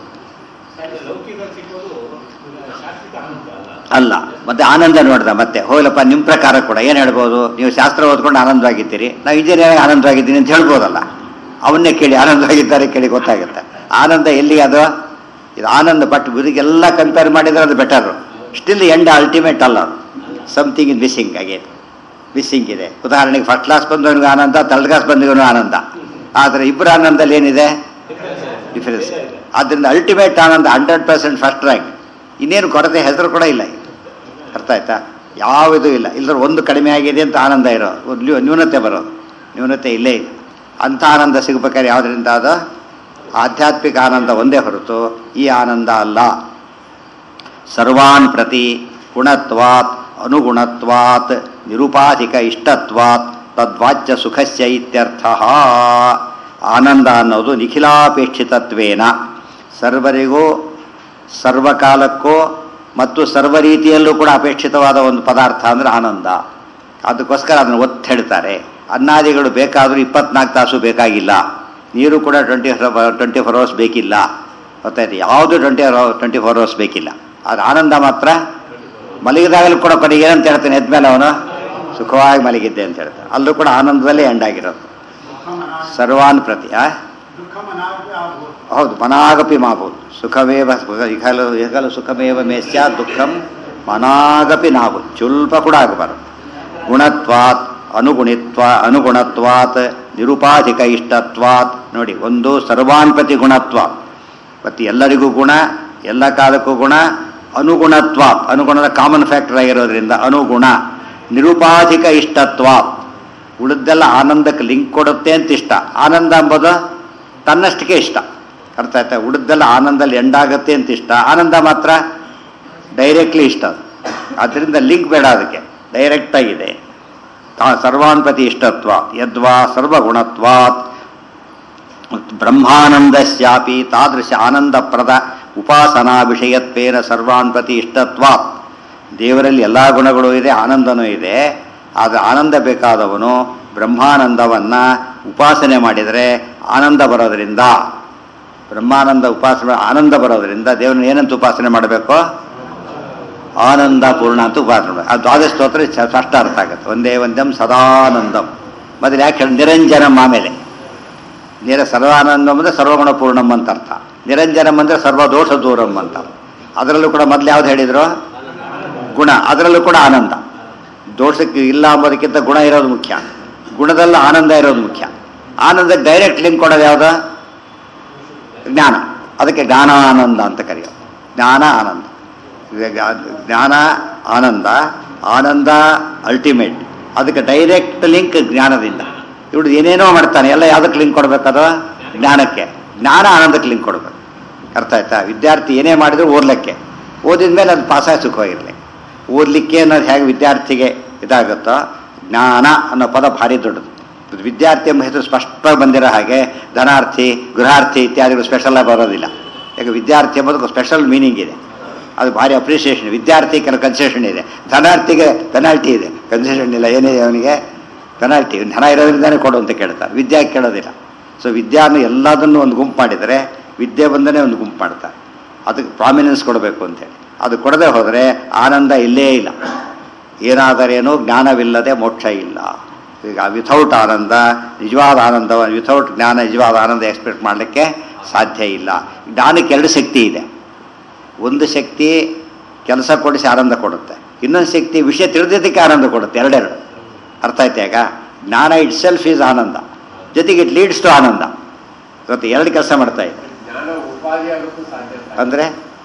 ಅಲ್ಲ. ಮತ್ತೆ ಆನಂದ ನೋಡ್ದ ಮತ್ತೆ ಹೋಗ್ಲಪ್ಪ ನಿಮ್ಮ ಪ್ರಕಾರ ಕೂಡ ಏನು ಹೇಳ್ಬೋದು? ನೀವು ಶಾಸ್ತ್ರ ಓದ್ಕೊಂಡು ಆನಂದವಾಗಿದ್ದೀರಿ, ನಾವು ಇಂಜಿನಿಯರಿಂಗ್ ಆನಂದವಾಗಿದ್ದೀನಿ ಅಂತ ಹೇಳ್ಬೋದಲ್ಲ. ಅವನ್ನೇ ಕೇಳಿ ಆನಂದವಾಗಿದ್ದಾರೆ ಕೇಳಿ ಗೊತ್ತಾಗುತ್ತೆ. ಆನಂದ ಎಲ್ಲಿ ಅದು? ಇದು ಆನಂದ. ಬಟ್ ಇದಕ್ಕೆಲ್ಲ ಕಂಪೇರ್ ಮಾಡಿದರೆ ಅದು ಬೆಟರು. ಸ್ಟಿಲ್ ಎಂಡ್ ಅಲ್ಟಿಮೇಟ್ ಅಲ್ಲ. ಸಮಥಿಂಗ್ ಇನ್ ಮಿಸ್ಸಿಂಗ್ ಇದೆ. ಉದಾಹರಣೆಗೆ ಫಸ್ಟ್ ಕ್ಲಾಸ್ ಬಂದವನಿಗೆ ಆನಂದ, ಥರ್ಡ್ ಕ್ಲಾಸ್ ಬಂದವನಿಗೂ ಆನಂದ. ಆದರೆ ಇಬ್ಬರ ಆನಂದಲ್ಲಿ ಏನಿದೆ? ಡಿಫರೆನ್ಸ್. ಆದ್ದರಿಂದ ಅಲ್ಟಿಮೇಟ್ ಆನಂದ 100% ಫಸ್ಟ್ ರ್ಯಾಂಕ್. ಇನ್ನೇನು ಕೊರತೆ ಹೆಸರು ಕೂಡ ಇಲ್ಲ. ಅರ್ಥ ಆಯ್ತಾ? ಯಾವುದೂ ಇಲ್ಲ. ಇಲ್ಲದ್ರೆ ಒಂದು ಕಡಿಮೆ ಆಗಿದೆ ಅಂತ ಆನಂದ ಇರೋದು, ಒಂದು ನ್ಯೂನತೆ ಬರೋದು. ನ್ಯೂನತೆ ಇಲ್ಲೇ ಇದೆ. ಅಂಥ ಆನಂದ ಸಿಗಬೇಕಾದ್ರೆ ಯಾವುದರಿಂದ? ಅದು ಆಧ್ಯಾತ್ಮಿಕ ಆನಂದ ಒಂದೇ ಹೊರತು ಈ ಆನಂದ ಅಲ್ಲ. ಸರ್ವಾನ್ ಪ್ರತಿ ಗುಣತ್ವಾತ್ ಅನುಗುಣತ್ವಾತ್ ನಿರುಪಾಧಿಕ ಇಷ್ಟತ್ವಾತ್ ತದ್ವಾಚ್ಯ ಸುಖಸ್ಯ ಇತ್ಯರ್ಥ. ಆನಂದ ಅನ್ನೋದು ನಿಖಿಲಾಪೇಕ್ಷಿತತ್ವೇನ ಸರ್ವರಿಗೂ ಸರ್ವಕಾಲಕ್ಕೂ ಮತ್ತು ಸರ್ವ ರೀತಿಯಲ್ಲೂ ಕೂಡ ಅಪೇಕ್ಷಿತವಾದ ಒಂದು ಪದಾರ್ಥ ಅಂದರೆ ಆನಂದ. ಅದಕ್ಕೋಸ್ಕರ ಅದನ್ನು ಒತ್ತು ಹೇಳ್ತಾರೆ. ಅನ್ನಾದಿಗಳು ಬೇಕಾದರೂ 24 ತಾಸು ಬೇಕಾಗಿಲ್ಲ. ನೀರು ಕೂಡ 24 ಅವರ್ಸ್ ಬೇಕಿಲ್ಲ. ಗೊತ್ತಾಯ್ತು? ಯಾವುದು 24 ಅವರ್ಸ್ ಬೇಕಿಲ್ಲ. ಅದು ಆನಂದ ಮಾತ್ರ ಮಲಗಿದಾಗಲೂ ಕೂಡ ಕೊನೆಗೆ ಏನಂತ ಹೇಳ್ತಾನೆ? ಎದ್ಮೇಲೆ ಅವನು ಸುಖವಾಗಿ ಮಲಗಿದ್ದೆ ಅಂತ ಹೇಳ್ತಾನೆ. ಅಲ್ಲೂ ಕೂಡ ಆನಂದದಲ್ಲೇ ಎಂಡಾಗಿರೋದು. ಸರ್ವಾನ್ ಪ್ರತಿ ಹೌದು, ಮನಾಗಪಿ ಮಾಭೂತ್ ಸುಖಮೇವ ಇಹಲು ಸುಖಮೇವ ಮೇಸ್ಯ ದುಃಖಂ ಮನಾಗಪಿ ನಾಭೂತ್. ಸ್ವಲ್ಪ ಕೂಡ ಆಗಬಾರದು. ಗುಣತ್ವಾತ್ ಅನುಗುಣತ್ವಾತ್ ನಿರುಪಾಧಿಕ ಇಷ್ಟತ್ವಾತ್. ನೋಡಿ, ಒಂದು ಸರ್ವಾನ್ಪತಿ ಗುಣತ್ವ, ಮತ್ತು ಎಲ್ಲರಿಗೂ ಗುಣ, ಎಲ್ಲ ಕಾಲಕ್ಕೂ ಗುಣ. ಅನುಗುಣತ್ವಾತ್, ಅನುಗುಣದ ಕಾಮನ್ ಫ್ಯಾಕ್ಟರ್ ಆಗಿರೋದ್ರಿಂದ ಅನುಗುಣ. ನಿರುಪಾಧಿಕ ಇಷ್ಟತ್ವಾತ್, ಉಳಿದೆಲ್ಲ ಆನಂದಕ್ಕೆ ಲಿಂಕ್ ಕೊಡುತ್ತೆ ಅಂತ ಇಷ್ಟ. ಆನಂದ ಎಂಬುದು ತನ್ನಷ್ಟಕ್ಕೆ ಇಷ್ಟ. ಅರ್ಥ ಆಯ್ತಾ? ಉಳಿದೆಲ್ಲ ಆನಂದಲ್ಲಿ ಎಂಡಾಗತ್ತೆ ಅಂತ ಇಷ್ಟ, ಆನಂದ ಮಾತ್ರ ಡೈರೆಕ್ಟ್ಲಿ ಇಷ್ಟ. ಆದ್ದರಿಂದ ಲಿಂಕ್ ಬೇಡ, ಅದಕ್ಕೆ ಡೈರೆಕ್ಟಾಗಿದೆ. ಸರ್ವಾನ್ಪತಿ ಇಷ್ಟತ್ವ ಯದ್ವಾ ಸರ್ವಗುಣತ್ವಾತ್ ಬ್ರಹ್ಮಾನಂದಸ್ಯಾಪಿ ತಾದೃಶ ಆನಂದಪ್ರದ ಉಪಾಸನಾ ವಿಷಯತ್ವೇನ ಸರ್ವಾನ್ಪತಿ ಇಷ್ಟತ್ವಾತ್. ದೇವರಲ್ಲಿ ಎಲ್ಲ ಗುಣಗಳು ಇದೆ, ಆನಂದನೂ ಇದೆ. ಆದರೆ ಆನಂದ ಬೇಕಾದವನು ಬ್ರಹ್ಮಾನಂದವನ್ನು ಉಪಾಸನೆ ಮಾಡಿದರೆ ಆನಂದ ಬರೋದರಿಂದ, ಬ್ರಹ್ಮಾನಂದ ಉಪಾಸನೆ ಆನಂದ ಬರೋದರಿಂದ ದೇವರನ್ನ ಏನಂತ ಉಪಾಸನೆ ಮಾಡಬೇಕು? ಆನಂದ ಪೂರ್ಣ ಅಂತ ಉಪಾಸನೆ ಮಾಡಬೇಕು. ಅದು ದ್ವಾದಶ ಸ್ತೋತ್ರ ಸ್ಪಷ್ಟ ಅರ್ಥ ಆಗುತ್ತೆ. ಒಂದೇ ಒಂದಂ ಸದಾನಂದಂ. ಮೊದಲು ಯಾಕೆ ಹೇಳಿ ನಿರಂಜನಂ, ಆಮೇಲೆ ಸರ್ವಾನಂದಂ ಅಂದರೆ ಸರ್ವಗುಣ ಪೂರ್ಣಂ ಅಂತ ಅರ್ಥ. ನಿರಂಜನಂ ಅಂದರೆ ಸರ್ವದೋಷ ದೂರಂ ಅಂತ. ಅದರಲ್ಲೂ ಕೂಡ ಮೊದಲು ಯಾವ್ದು ಹೇಳಿದ್ರು? ಗುಣ. ಅದರಲ್ಲೂ ಕೂಡ ಆನಂದ. ದೋಷಕ್ಕೆ ಇಲ್ಲ ಅಂಬೋದಕ್ಕಿಂತ ಗುಣ ಇರೋದು ಮುಖ್ಯ, ಗುಣದಲ್ಲ ಆನಂದ ಇರೋದು ಮುಖ್ಯ. ಆನಂದಕ್ಕೆ ಡೈರೆಕ್ಟ್ ಲಿಂಕ್ ಕೊಡೋದು ಯಾವುದು? ಜ್ಞಾನ. ಅದಕ್ಕೆ ಜ್ಞಾನಾನಂದ ಅಂತ ಕರೆಯೋದು. ಜ್ಞಾನ ಆನಂದ. ಜ್ಞಾನ ಆನಂದ, ಆನಂದ ಅಲ್ಟಿಮೇಟ್. ಅದಕ್ಕೆ ಡೈರೆಕ್ಟ್ ಲಿಂಕ್ ಜ್ಞಾನದಿಂದ. ಇವ್ರು ಏನೇನೋ ಮಾಡ್ತಾನೆ, ಎಲ್ಲ ಯಾವುದಕ್ಕೆ ಲಿಂಕ್ ಕೊಡಬೇಕದು? ಜ್ಞಾನಕ್ಕೆ. ಜ್ಞಾನ ಆನಂದಕ್ಕೆ ಲಿಂಕ್ ಕೊಡಬೇಕು. ಅರ್ಥ ಆಯ್ತಾ? ವಿದ್ಯಾರ್ಥಿ ಏನೇ ಮಾಡಿದ್ರು ಓದಲಿಕ್ಕೆ, ಓದಿದ ಮೇಲೆ ಅದು ಪಾಸಾಗಿ ಸುಖವಾಗಿರಲಿ. ಓದಲಿಕ್ಕೆ ಅನ್ನೋದು ಹೇಗೆ ವಿದ್ಯಾರ್ಥಿಗೆ ಇದಾಗುತ್ತೋ, ಜ್ಞಾನ ಅನ್ನೋ ಪದ ಭಾರಿ ದೊಡ್ಡದು. ವಿದ್ಯಾರ್ಥಿ ಎಂಬ ಹೆಸರು ಸ್ಪಷ್ಟವಾಗಿ ಬಂದಿರೋ ಹಾಗೆ ಧನಾರ್ಥಿ, ಗೃಹಾರ್ಥಿ ಇತ್ಯಾದಿಗಳು ಸ್ಪೆಷಲಾಗಿ ಬರೋದಿಲ್ಲ. ಯಾಕೆ ವಿದ್ಯಾರ್ಥಿ ಎಂಬುದಕ್ಕೆ ಸ್ಪೆಷಲ್ ಮೀನಿಂಗ್ ಇದೆ, ಅದು ಭಾರಿ ಅಪ್ರಿಸಿಯೇಷನ್. ವಿದ್ಯಾರ್ಥಿ ಕೆಲವು ಕನ್ಸೆಷನ್ ಇದೆ, ಧನಾರ್ಥಿಗೆ ಪೆನಾಲ್ಟಿ ಇದೆ, ಕನ್ಸೆಷನ್ ಇಲ್ಲ. ಏನಿದೆ ಅವನಿಗೆ? ಪೆನಾಲ್ಟಿ. ಧನ ಇರೋದ್ರಿಂದಾನೇ ಕೊಡು ಅಂತ ಕೇಳ್ತಾರೆ, ವಿದ್ಯಾ ಕೇಳೋದಿಲ್ಲ. ಸೊ ವಿದ್ಯಾನು ಎಲ್ಲದನ್ನು ಒಂದು ಗುಂಪು ಮಾಡಿದರೆ ವಿದ್ಯೆ ಬಂದನೇ ಒಂದು ಗುಂಪು ಮಾಡ್ತಾರೆ. ಅದಕ್ಕೆ ಪ್ರಾಮಿನೆನ್ಸ್ ಕೊಡಬೇಕು ಅಂತೇಳಿ. ಅದು ಕೊಡದೆ ಹೋದರೆ ಆನಂದ ಇಲ್ಲೇ ಇಲ್ಲ. ಏನಾದರೇನೋ ಜ್ಞಾನವಿಲ್ಲದೆ ಮೋಕ್ಷ ಇಲ್ಲ. ಈಗ ವಿಥೌಟ್ ಆನಂದ ನಿಜವಾದ ಆನಂದ, ವಿಥೌಟ್ ಜ್ಞಾನ ನಿಜವಾದ ಆನಂದ ಎಕ್ಸ್ಪೆಕ್ಟ್ ಮಾಡಲಿಕ್ಕೆ ಸಾಧ್ಯ ಇಲ್ಲ. ಜ್ಞಾನಕ್ಕೆ ಎರಡು ಶಕ್ತಿ ಇದೆ. ಒಂದು ಶಕ್ತಿ ಕೆಲಸ ಕೊಡಿಸಿ ಆನಂದ ಕೊಡುತ್ತೆ, ಇನ್ನೊಂದು ಶಕ್ತಿ ವಿಷಯ ತಿಳಿದಿದ್ದಕ್ಕೆ ಆನಂದ ಕೊಡುತ್ತೆ. ಎರಡೆರಡು. ಅರ್ಥ ಆಯ್ತು? ಈಗ ಜ್ಞಾನ ಇಟ್ ಸೆಲ್ಫ್ ಈಸ್ ಆನಂದ, ಜೊತೆಗೆ ಇಟ್ ಲೀಡ್ಸ್ ಟು ಆನಂದ. ಇವತ್ತು ಎರಡು ಕೆಲಸ ಮಾಡ್ತಾ ಇದೆ. ಅಂದರೆ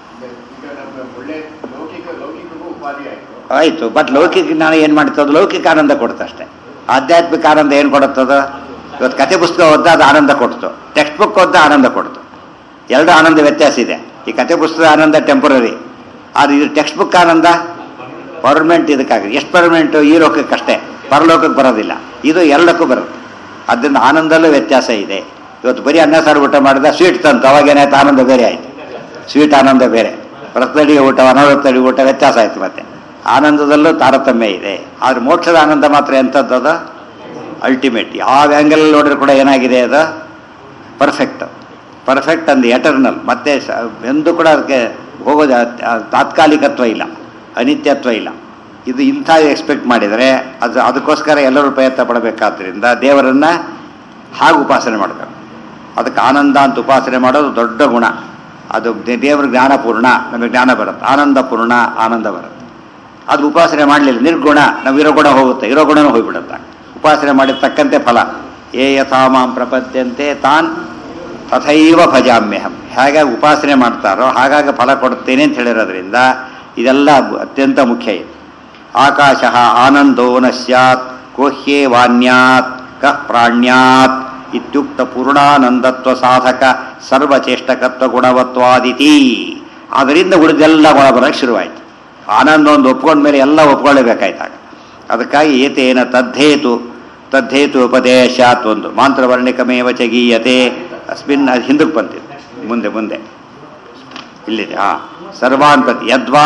ಆಯಿತು, ಬಟ್ ಲೌಕಿಕ ಜ್ಞಾನ ಏನು ಮಾಡ್ತದೆ? ಲೌಕಿಕ ಆನಂದ ಕೊಡುತ್ತೆ ಅಷ್ಟೇ. ಆಧ್ಯಾತ್ಮಿಕ ಆನಂದ ಏನು ಕೊಡುತ್ತದು? ಇವತ್ತು ಕತೆ ಪುಸ್ತಕ ಓದ್ದ ಅದು ಆನಂದ ಕೊಡ್ತು, ಟೆಕ್ಸ್ಟ್ ಬುಕ್ ಓದ್ದ ಆನಂದ ಕೊಡ್ತು. ಎರಡು ಆನಂದ ವ್ಯತ್ಯಾಸ ಇದೆ. ಈ ಕತೆ ಪುಸ್ತಕ ಆನಂದ ಟೆಂಪರರಿ, ಆದರೆ ಇದು ಟೆಕ್ಸ್ಟ್ ಬುಕ್ ಆನಂದ ಪರ್ಮನೆಂಟ್. ಇದಕ್ಕಾಗಿ ಎಷ್ಟು ಪರ್ಮನೆಂಟು? ಈ ಲೋಕಕ್ಕಷ್ಟೇ, ಪರಲೋಕಕ್ಕೆ ಬರೋದಿಲ್ಲ. ಇದು ಎಲ್ಲಕ್ಕೂ ಬರುತ್ತೆ. ಅದರಿಂದ ಆನಂದಲ್ಲೂ ವ್ಯತ್ಯಾಸ ಇದೆ. ಇವತ್ತು ಬರೀ ಅನ್ನ ಸಾರು ಊಟ ಮಾಡಿದ ಸ್ವೀಟ್ ತಂತು, ಅವಾಗೇನಾಯ್ತು? ಆನಂದ ಬೇರೆ ಆಯಿತು. ಸ್ವೀಟ್ ಆನಂದ ಬೇರೆ, ವ್ರತದಡಿಗೆ ಊಟ, ಅನವೃತ್ತಡಿಗೆ ಊಟ ವ್ಯತ್ಯಾಸ ಆಯಿತು. ಮತ್ತೆ ಆನಂದದಲ್ಲೂ ತಾರತಮ್ಯ ಇದೆ. ಆದರೆ ಮೋಕ್ಷದ ಆನಂದ ಮಾತ್ರ ಎಂಥದ್ದು? ಅದು ಅಲ್ಟಿಮೇಟ್. ಯಾವ ಆ್ಯಂಗಲ್ ನೋಡಿದ್ರು ಕೂಡ ಏನಾಗಿದೆ? ಅದು ಪರ್ಫೆಕ್ಟ್. ಪರ್ಫೆಕ್ಟ್ ಅಂದ್ ಎಟರ್ನಲ್. ಮತ್ತೆ ಎಂದೂ ಕೂಡ ಅದಕ್ಕೆ ಹೋಗೋದು ತಾತ್ಕಾಲಿಕತ್ವ ಇಲ್ಲ, ಅನಿತ್ಯತ್ವ ಇಲ್ಲ. ಇದು ಇಂಥ ಎಕ್ಸ್ಪೆಕ್ಟ್ ಮಾಡಿದರೆ ಅದಕ್ಕೋಸ್ಕರ ಎಲ್ಲರೂ ಪ್ರಯತ್ನ ಪಡಬೇಕಾದ್ರಿಂದ ದೇವರನ್ನು ಹಾಗೆ ಉಪಾಸನೆ ಮಾಡಬೇಕು. ಅದಕ್ಕೆ ಆನಂದ ಅಂತ ಉಪಾಸನೆ ಮಾಡೋದು ದೊಡ್ಡ ಗುಣ. ಅದು ದೇವರ ಜ್ಞಾನಪೂರ್ಣ, ನಮಗೆ ಜ್ಞಾನ ಬರುತ್ತೆ. ಆನಂದಪೂರ್ಣ, ಆನಂದ ಬರುತ್ತೆ. ಅದು ಉಪಾಸನೆ ಮಾಡಲಿಲ್ಲ, ನಿರ್ಗುಣ, ನಾವು ಇರೋ ಗುಣ ಹೋಗುತ್ತೆ, ಇರೋ ಗುಣನೂ ಹೋಗಿಬಿಡುತ್ತೆ. ಉಪಾಸನೆ ಮಾಡಿದ ತಕ್ಕಂತೆ ಫಲ. ಏ ಯಥಾ ಮಾಂ ಪ್ರಪದ್ಯಂತೆ ತಾನ್ ತಥೈವ ಭಜಾಮ್ಯಹಂ. ಹೇಗೆ ಉಪಾಸನೆ ಮಾಡ್ತಾರೋ ಹಾಗಾಗಿ ಫಲ ಕೊಡುತ್ತೇನೆ ಅಂತ ಹೇಳಿರೋದ್ರಿಂದ ಇದೆಲ್ಲ ಅತ್ಯಂತ ಮುಖ್ಯ ಇದೆ. ಆಕಾಶ ಆನಂದೋ ನ ಸ್ಯಾತ್ ಕೋಹ್ಯೇ ವಾನ್ಯಾತ್ ಕಃ ಪ್ರಾಣ್ಯಾತ್ ಇತ್ಯುಕ್ತ ಪೂರ್ಣಾನಂದತ್ವ ಸಾಧಕ ಸರ್ವಚೇಷ್ಟಕತ್ವ ಗುಣವತ್ವಾದಿತಿ. ಅದರಿಂದ ಉಳಿದೆಲ್ಲ ಒಳ ಬರೋಕ್ಕೆ ಶುರುವಾಯಿತು. ಆನಂದ ಒಂದು ಒಪ್ಕೊಂಡ ಮೇಲೆ ಎಲ್ಲ ಒಪ್ಕೊಳ್ಳೇಬೇಕಾಯ್ತಾಗ. ಅದಕ್ಕಾಗಿ ಏತೇನ ತದ್ದೇತು ಉಪದೇಶಾತ್ ಒಂದು ಮಾಂತ್ರವರ್ಣಿಕಮೇವ ಚ ಗೀಯತೆ ಅಸ್ಮಿನ್. ಹಿಂದಕ್ಕೆ ಬಂತಿದೆ, ಮುಂದೆ ಇಲ್ಲಿದೆ. ಸರ್ವಾನ್ ಪ್ರತಿ ಯದ್ವಾ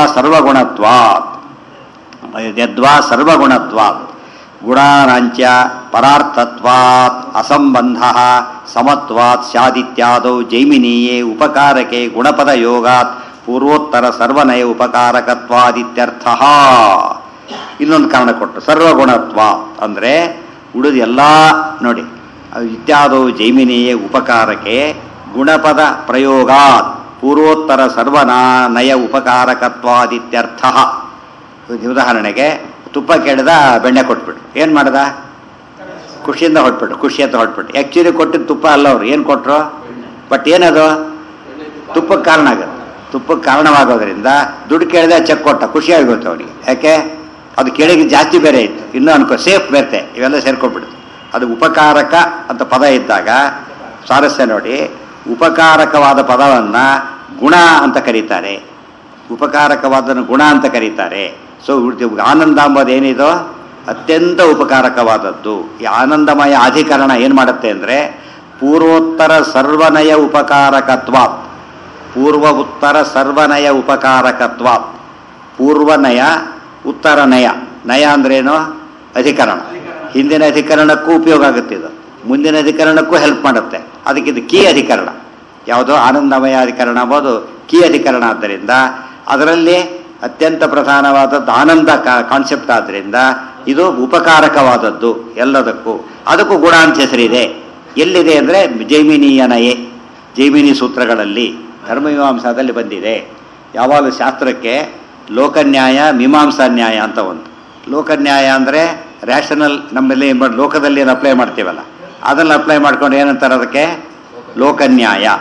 ಸರ್ವಗುಣತ್ವಾತ್ ಗುಣಾನಾಂಚ ಪರಾರ್ಥತ್ವಾತ್ ಅಸಂಬಂಧ ಸಮತ್ವಾತ್ ಸ್ಯಾದಿತ್ಯಾದೌ ಜೈಮಿನೀಯೇ ಉಪಕಾರಕೆ ಗುಣಪದ ಯೋಗಾತ್ ಪೂರ್ವೋತ್ತರ ಸರ್ವನಯ ಉಪಕಾರಕತ್ವಾದಿತ್ಯರ್ಥ. ಇನ್ನೊಂದು ಕಾರಣ ಕೊಟ್ಟು ಸರ್ವಗುಣತ್ವ ಅಂದರೆ ಉಳಿದ ಎಲ್ಲ ನೋಡಿ. ಇತ್ಯಾದೌ ಜೈಮಿನೀಯೇ ಉಪಕಾರಕೆ ಗುಣಪದ ಪ್ರಯೋಗಾತ್ ಪೂರ್ವೋತ್ತರ ಸರ್ವನಯ ಉಪಕಾರಕತ್ವಾದಿತ್ಯರ್ಥ. ಉದಾಹರಣೆಗೆ ತುಪ್ಪ ಕೇಳಿದ, ಬೆಣ್ಣೆ ಕೊಟ್ಬಿಟ್ಟು ಏನು ಮಾಡ್ದ? ಖುಷಿಯಿಂದ ಹೊಟ್ಬಿಟ್ಟು, ಖುಷಿ ಅಂತ ಹೊಟ್ಬಿಟ್ಟು. ಆ್ಯಕ್ಚುಲಿ ಕೊಟ್ಟಿದ್ದು ತುಪ್ಪ ಅಲ್ಲ, ಅವ್ರು ಏನು ಕೊಟ್ಟರು? ಬಟ್ ಏನದು? ತುಪ್ಪಕ್ಕೆ ಕಾರಣ ಆಗುತ್ತೆ. ತುಪ್ಪಕ್ಕೆ ಕಾರಣವಾಗೋದ್ರಿಂದ ದುಡ್ಡು ಕೇಳಿದ ಚೆಕ್ ಕೊಟ್ಟ, ಖುಷಿಯಾಗೋಯ್ತು ಅವನಿಗೆ. ಯಾಕೆ? ಅದು ಕೇಳಿಗೆ ಜಾಸ್ತಿ ಬೇರೆ ಇತ್ತು, ಇನ್ನೂ ಸೇಫ್ ಬೇರೆ, ಇವೆಲ್ಲ ಸೇರ್ಕೊಂಡ್ಬಿಡ್ತು. ಅದು ಉಪಕಾರಕ ಅಂತ ಪದ ಇದ್ದಾಗ ಸ್ವಾರಸ್ಯ ನೋಡಿ. ಉಪಕಾರಕವಾದ ಪದವನ್ನು ಗುಣ ಅಂತ ಕರೀತಾರೆ, ಉಪಕಾರಕವಾದನ್ನು ಗುಣ ಅಂತ ಕರೀತಾರೆ. ಸೊ ಆನಂದ ಎಂಬುದೇನಿದೋ ಅತ್ಯಂತ ಉಪಕಾರಕವಾದದ್ದು. ಈ ಆನಂದಮಯ ಅಧಿಕರಣ ಏನು ಮಾಡುತ್ತೆ ಅಂದರೆ ಪೂರ್ವೋತ್ತರ ಸರ್ವನಯ ಉಪಕಾರಕತ್ವಾತ್, ಪೂರ್ವ ಉತ್ತರ ಸರ್ವನಯ ಉಪಕಾರಕತ್ವಾತ್. ಪೂರ್ವನಯ, ಉತ್ತರ ನಯ. ನಯ ಅಂದ್ರೇನು? ಅಧಿಕರಣ. ಹಿಂದಿನ ಅಧಿಕರಣಕ್ಕೂ ಉಪಯೋಗ ಆಗುತ್ತೆ ಇದು, ಮುಂದಿನ ಅಧಿಕರಣಕ್ಕೂ ಹೆಲ್ಪ್ ಮಾಡುತ್ತೆ. ಅದಕ್ಕೆ ಇದು ಕೀ ಅಧಿಕರಣ. ಯಾವುದೋ ಆನಂದಮಯ ಅಧಿಕರಣ ಅಂಬೋದು ಕೀ ಅಧಿಕರಣ. ಆದ್ದರಿಂದ ಅದರಲ್ಲಿ ಅತ್ಯಂತ ಪ್ರಧಾನವಾದದ್ದು ಆನಂದ ಕಾನ್ಸೆಪ್ಟ್. ಆದ್ದರಿಂದ ಇದು ಉಪಕಾರಕವಾದದ್ದು ಎಲ್ಲದಕ್ಕೂ. ಅದಕ್ಕೂ ಗುಣ ಅಂತ ಹೆಸರಿದೆ. ಎಲ್ಲಿದೆ ಅಂದರೆ ಜೈಮಿನೀಯ ನಯೆ, ಜೈಮಿನಿ ಸೂತ್ರಗಳಲ್ಲಿ ಧರ್ಮಮೀಮಾಂಸಾದಲ್ಲಿ ಬಂದಿದೆ. ಯಾವಾಗಲೂ ಶಾಸ್ತ್ರಕ್ಕೆ ಲೋಕನ್ಯಾಯ, ಮೀಮಾಂಸಾ ನ್ಯಾಯ ಅಂತ ಒಂದು. ಲೋಕನ್ಯಾಯ ಅಂದರೆ ರ್ಯಾಷನಲ್, ನಮ್ಮಲ್ಲಿ ಲೋಕದಲ್ಲಿ ಏನು ಅಪ್ಲೈ ಮಾಡ್ತೀವಲ್ಲ ಅದನ್ನು ಅಪ್ಲೈ ಮಾಡ್ಕೊಂಡು ಏನಂತಾರೆ ಅದಕ್ಕೆ ಲೋಕನ್ಯಾಯ.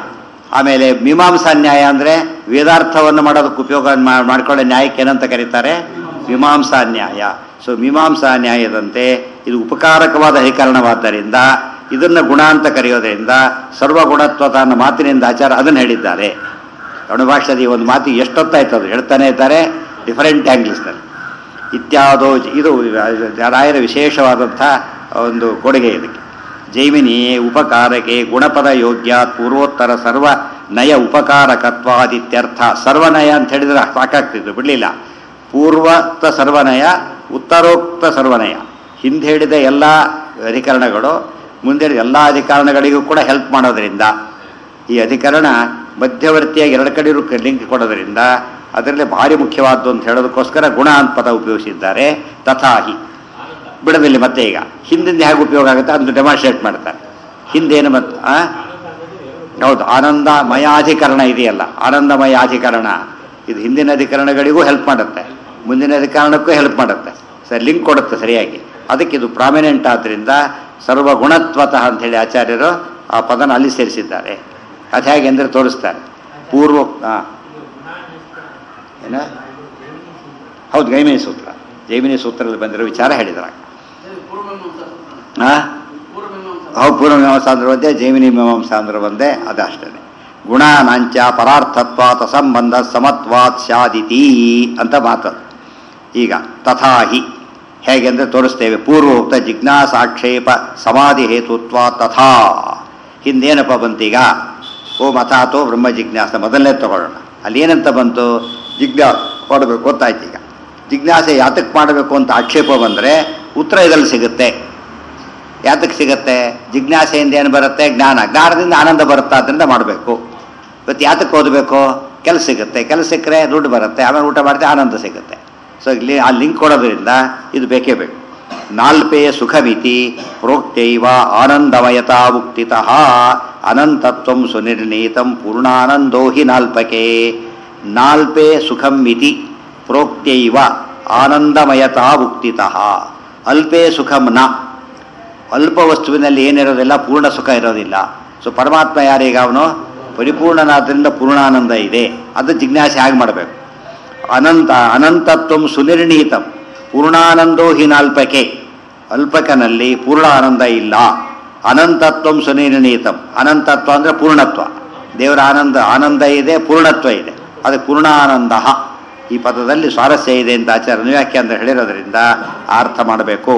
ಆಮೇಲೆ ಮೀಮಾಂಸಾ ನ್ಯಾಯ ಅಂದರೆ ವೇದಾರ್ಥವನ್ನು ಮಾಡೋದಕ್ಕೆ ಉಪಯೋಗ ಮಾಡ್ಕೊಳ್ಳೋ ನ್ಯಾಯಕ್ಕೆ ಏನಂತ ಕರೀತಾರೆ? ಮೀಮಾಂಸಾ ನ್ಯಾಯ. ಸೊ ಮೀಮಾಂಸಾ ನ್ಯಾಯದಂತೆ ಇದು ಉಪಕಾರಕವಾದ ಅಧಿಕರಣವಾದ್ದರಿಂದ ಇದನ್ನು ಗುಣ ಅಂತ ಕರೆಯೋದ್ರಿಂದ ಸರ್ವಗುಣತ್ವದ ಅನ್ನೋ ಮಾತಿನಿಂದ ಆಚಾರ ಅದನ್ನು ಹೇಳಿದ್ದಾರೆ. ಅಣುಭಾಷ್ಯದ ಈ ಒಂದು ಮಾತಿಗೆ ಎಷ್ಟೊತ್ತಾಯ್ತು ಅದು ಹೇಳ್ತಾನೆ ಇದ್ದಾರೆ ಡಿಫರೆಂಟ್ ಆ್ಯಂಗಲ್ಸ್ನಲ್ಲಿ. ಇತ್ಯಾದೋ ಇದು ರಾಯರ ವಿಶೇಷವಾದಂಥ ಒಂದು ಕೊಡುಗೆ ಇದಕ್ಕೆ. ಜೈಮಿನಿ ಉಪಕಾರಕ್ಕೆ ಗುಣಪದ ಯೋಗ್ಯ ಪೂರ್ವೋತ್ತರ ಸರ್ವ ನಯ ಉಪಕಾರಕತ್ವಾದಿತ್ಯರ್ಥ. ಸರ್ವನಯ ಅಂತ ಹೇಳಿದ್ರೆ ಸಾಕಾಗ್ತಿತ್ತು, ಬಿಡಲಿಲ್ಲ. ಪೂರ್ವೋಕ್ತ ಸರ್ವನಯ, ಉತ್ತರೋಕ್ತ ಸರ್ವನಯ. ಹಿಂದೆ ಹೇಳಿದ ಎಲ್ಲ ಅಧಿಕರಣಗಳು ಮುಂದೆ ಎಲ್ಲ ಅಧಿಕರಣಗಳಿಗೂ ಕೂಡ ಹೆಲ್ಪ್ ಮಾಡೋದ್ರಿಂದ ಈ ಅಧಿಕರಣ ಮಧ್ಯವರ್ತಿಯಾಗಿ ಎರಡು ಕಡೆಯೂ ಲಿಂಕ್ ಕೊಡೋದ್ರಿಂದ ಅದರಲ್ಲಿ ಭಾರಿ ಮುಖ್ಯವಾದ್ದು ಅಂತ ಹೇಳೋದಕ್ಕೋಸ್ಕರ ಗುಣ ಅಂತ ಪದ ಉಪಯೋಗಿಸಿದ್ದಾರೆ. ತಥಾಹಿ ಬಿಡದಲ್ಲಿ ಮತ್ತೆ ಈಗ ಹಿಂದಿಂದ ಹೇಗೆ ಉಪಯೋಗ ಆಗುತ್ತೆ ಅಂತ ಡೆಮಾನ್ಸ್ಟ್ರೇಟ್ ಮಾಡ್ತಾರೆ. ಹಿಂದೇನು ಮತ್ತೆ ಹೌದು ಆನಂದಮಯಾಧಿಕರಣ ಇದೆಯಲ್ಲ, ಆನಂದಮಯಾಧಿಕರಣ ಇದು ಹಿಂದಿನ ಅಧಿಕರಣಗಳಿಗೂ ಹೆಲ್ಪ್ ಮಾಡುತ್ತೆ, ಮುಂದಿನ ಅಧಿಕರಣಕ್ಕೂ ಹೆಲ್ಪ್ ಮಾಡುತ್ತೆ, ಸರಿ ಲಿಂಕ್ ಕೊಡುತ್ತೆ ಸರಿಯಾಗಿ. ಅದಕ್ಕೆ ಇದು ಪ್ರಾಮಿನೆಂಟ್ ಆದ್ದರಿಂದ ಸರ್ವಗುಣತ್ವತಃ ಅಂಥೇಳಿ ಆಚಾರ್ಯರು ಆ ಪದನ ಅಲ್ಲಿ ಸೇರಿಸಿದ್ದಾರೆ. ಅದು ಹೇಗೆ ಅಂದರೆ ತೋರಿಸ್ತಾರೆ. ಪೂರ್ವ ಏನ ಹೌದು ಜೈಮಿನಿ ಸೂತ್ರದಲ್ಲಿ ಬಂದಿರೋ ವಿಚಾರ ಹೇಳಿದ್ರ. ಹೌದು ಪೂರ್ವಮೀಮಾಂಸಾ ಅಂದ್ರೆ ಒಂದೇ, ಜೈಮಿನಿ ಮೀಮಾಂಸಾ ಅಂದ್ರೆ ಒಂದೇ, ಅದಷ್ಟೇ. ಗುಣಾನಾಂಚ ಪರಾರ್ಥತ್ವಾತ್ ಅಸಂಬಂಧ ಸಮತ್ವಾತ್ ಸ್ಯಾದಿತಿ ಅಂತ ಮಾತದು. ಈಗ ತಥಾಹಿ ಹೇಗೆ ಅಂದರೆ ತೋರಿಸ್ತೇವೆ. ಪೂರ್ವೋಕ್ತ ಜಿಜ್ಞಾಸಾಕ್ಷೇಪ ಸಮಾಧಿ ಹೇತುತ್ವ ತಥಾ. ಹಿಂದೇನಪ್ಪ ಬಂತೀಗ? ಓಂ ಅಥಾತೋ ಬ್ರಹ್ಮ ಜಿಜ್ಞಾಸ ಮೊದಲನೇ ತಗೊಳ್ಳೋಣ. ಅಲ್ಲಿ ಏನಂತ ಬಂತು? ಜಿಜ್ಞಾಸ ಮಾಡಬೇಕು ಗೊತ್ತಾಯ್ತು. ಈಗ ಜಿಜ್ಞಾಸೆ ಯಾತಕ್ಕೆ ಮಾಡಬೇಕು ಅಂತ ಆಕ್ಷೇಪ ಬಂದರೆ ಉತ್ತರ ಇದರಲ್ಲಿ ಸಿಗುತ್ತೆ. ಯಾತಕ್ಕೆ ಸಿಗುತ್ತೆ? ಜಿಜ್ಞಾಸೆಯಿಂದ ಏನು ಬರುತ್ತೆ? ಜ್ಞಾನದಿಂದ ಆನಂದ ಬರುತ್ತೆ, ಅದರಿಂದ ಮಾಡಬೇಕು. ಇವತ್ತು ಯಾತಕ್ಕೆ ಓದಬೇಕು? ಕೆಲಸ ಸಿಗುತ್ತೆ, ಕೆಲಸ ಸಿಕ್ಕರೆ ದುಡ್ಡು ಬರುತ್ತೆ, ಆಮೇಲೆ ಊಟ ಮಾಡಿದ್ರೆ ಆನಂದ ಸಿಗುತ್ತೆ. ಸೊ ಇಲ್ಲಿ ಆ ಲಿಂಕ್ ಕೊಡೋದ್ರಿಂದ ಇದು ಬೇಕೇ ಬೇಕು. ನಾಲ್ಪೆಯ ಸುಖಮಿತಿ ಪ್ರೋಕ್ತೈವ ಆನಂದಮಯತಾ ಉಕ್ತಿತಃ ಅನಂತತ್ವಂ ಸುನಿರ್ಣೀತಂ ಪೂರ್ಣಾನಂದೋ ಹಿ ನಾಲ್ಪಕೆ. ನಾಲ್ಪೆ ಸುಖಂ ಇತಿ ಪ್ರೋಕ್ತೈವ ಆನಂದಮಯತಾ ಉಕ್ತಿತಃ. ಅಲ್ಪೇ ಸುಖಂ ನ. ಅಲ್ಪ ವಸ್ತುವಿನಲ್ಲಿ ಏನಿರೋದಿಲ್ಲ, ಪೂರ್ಣ ಸುಖ ಇರೋದಿಲ್ಲ. ಸೊ ಪರಮಾತ್ಮ ಯಾರೀಗ? ಅವನು ಪರಿಪೂರ್ಣನಾದ್ರಿಂದ ಪೂರ್ಣಾನಂದ ಇದೆ. ಅದು ಜಿಜ್ಞಾಸೆ ಆಗಿ ಮಾಡಬೇಕು. ಅನಂತತ್ವಂ ಸುನಿರ್ಣೀತಂ ಪೂರ್ಣಾನಂದೋ ಹಿ ನಾಲ್ಪಕೆ. ಅಲ್ಪಕನಲ್ಲಿ ಪೂರ್ಣ ಆನಂದ ಇಲ್ಲ. ಅನಂತತ್ವಂ ಸುನಿರ್ಣೀತಂ. ಅನಂತತ್ವ ಅಂದರೆ ಪೂರ್ಣತ್ವ. ದೇವರ ಆನಂದ ಇದೆ, ಪೂರ್ಣತ್ವ ಇದೆ. ಅದು ಪೂರ್ಣಾನಂದ. ಈ ಪದದಲ್ಲಿ ಸ್ವಾರಸ್ಯ ಇದೆ ಅಂತ ಆಚಾರ್ಯ ವ್ಯಾಖ್ಯೆ ಅಂತ ಹೇಳಿರೋದ್ರಿಂದ ಅರ್ಥ ಮಾಡಬೇಕು.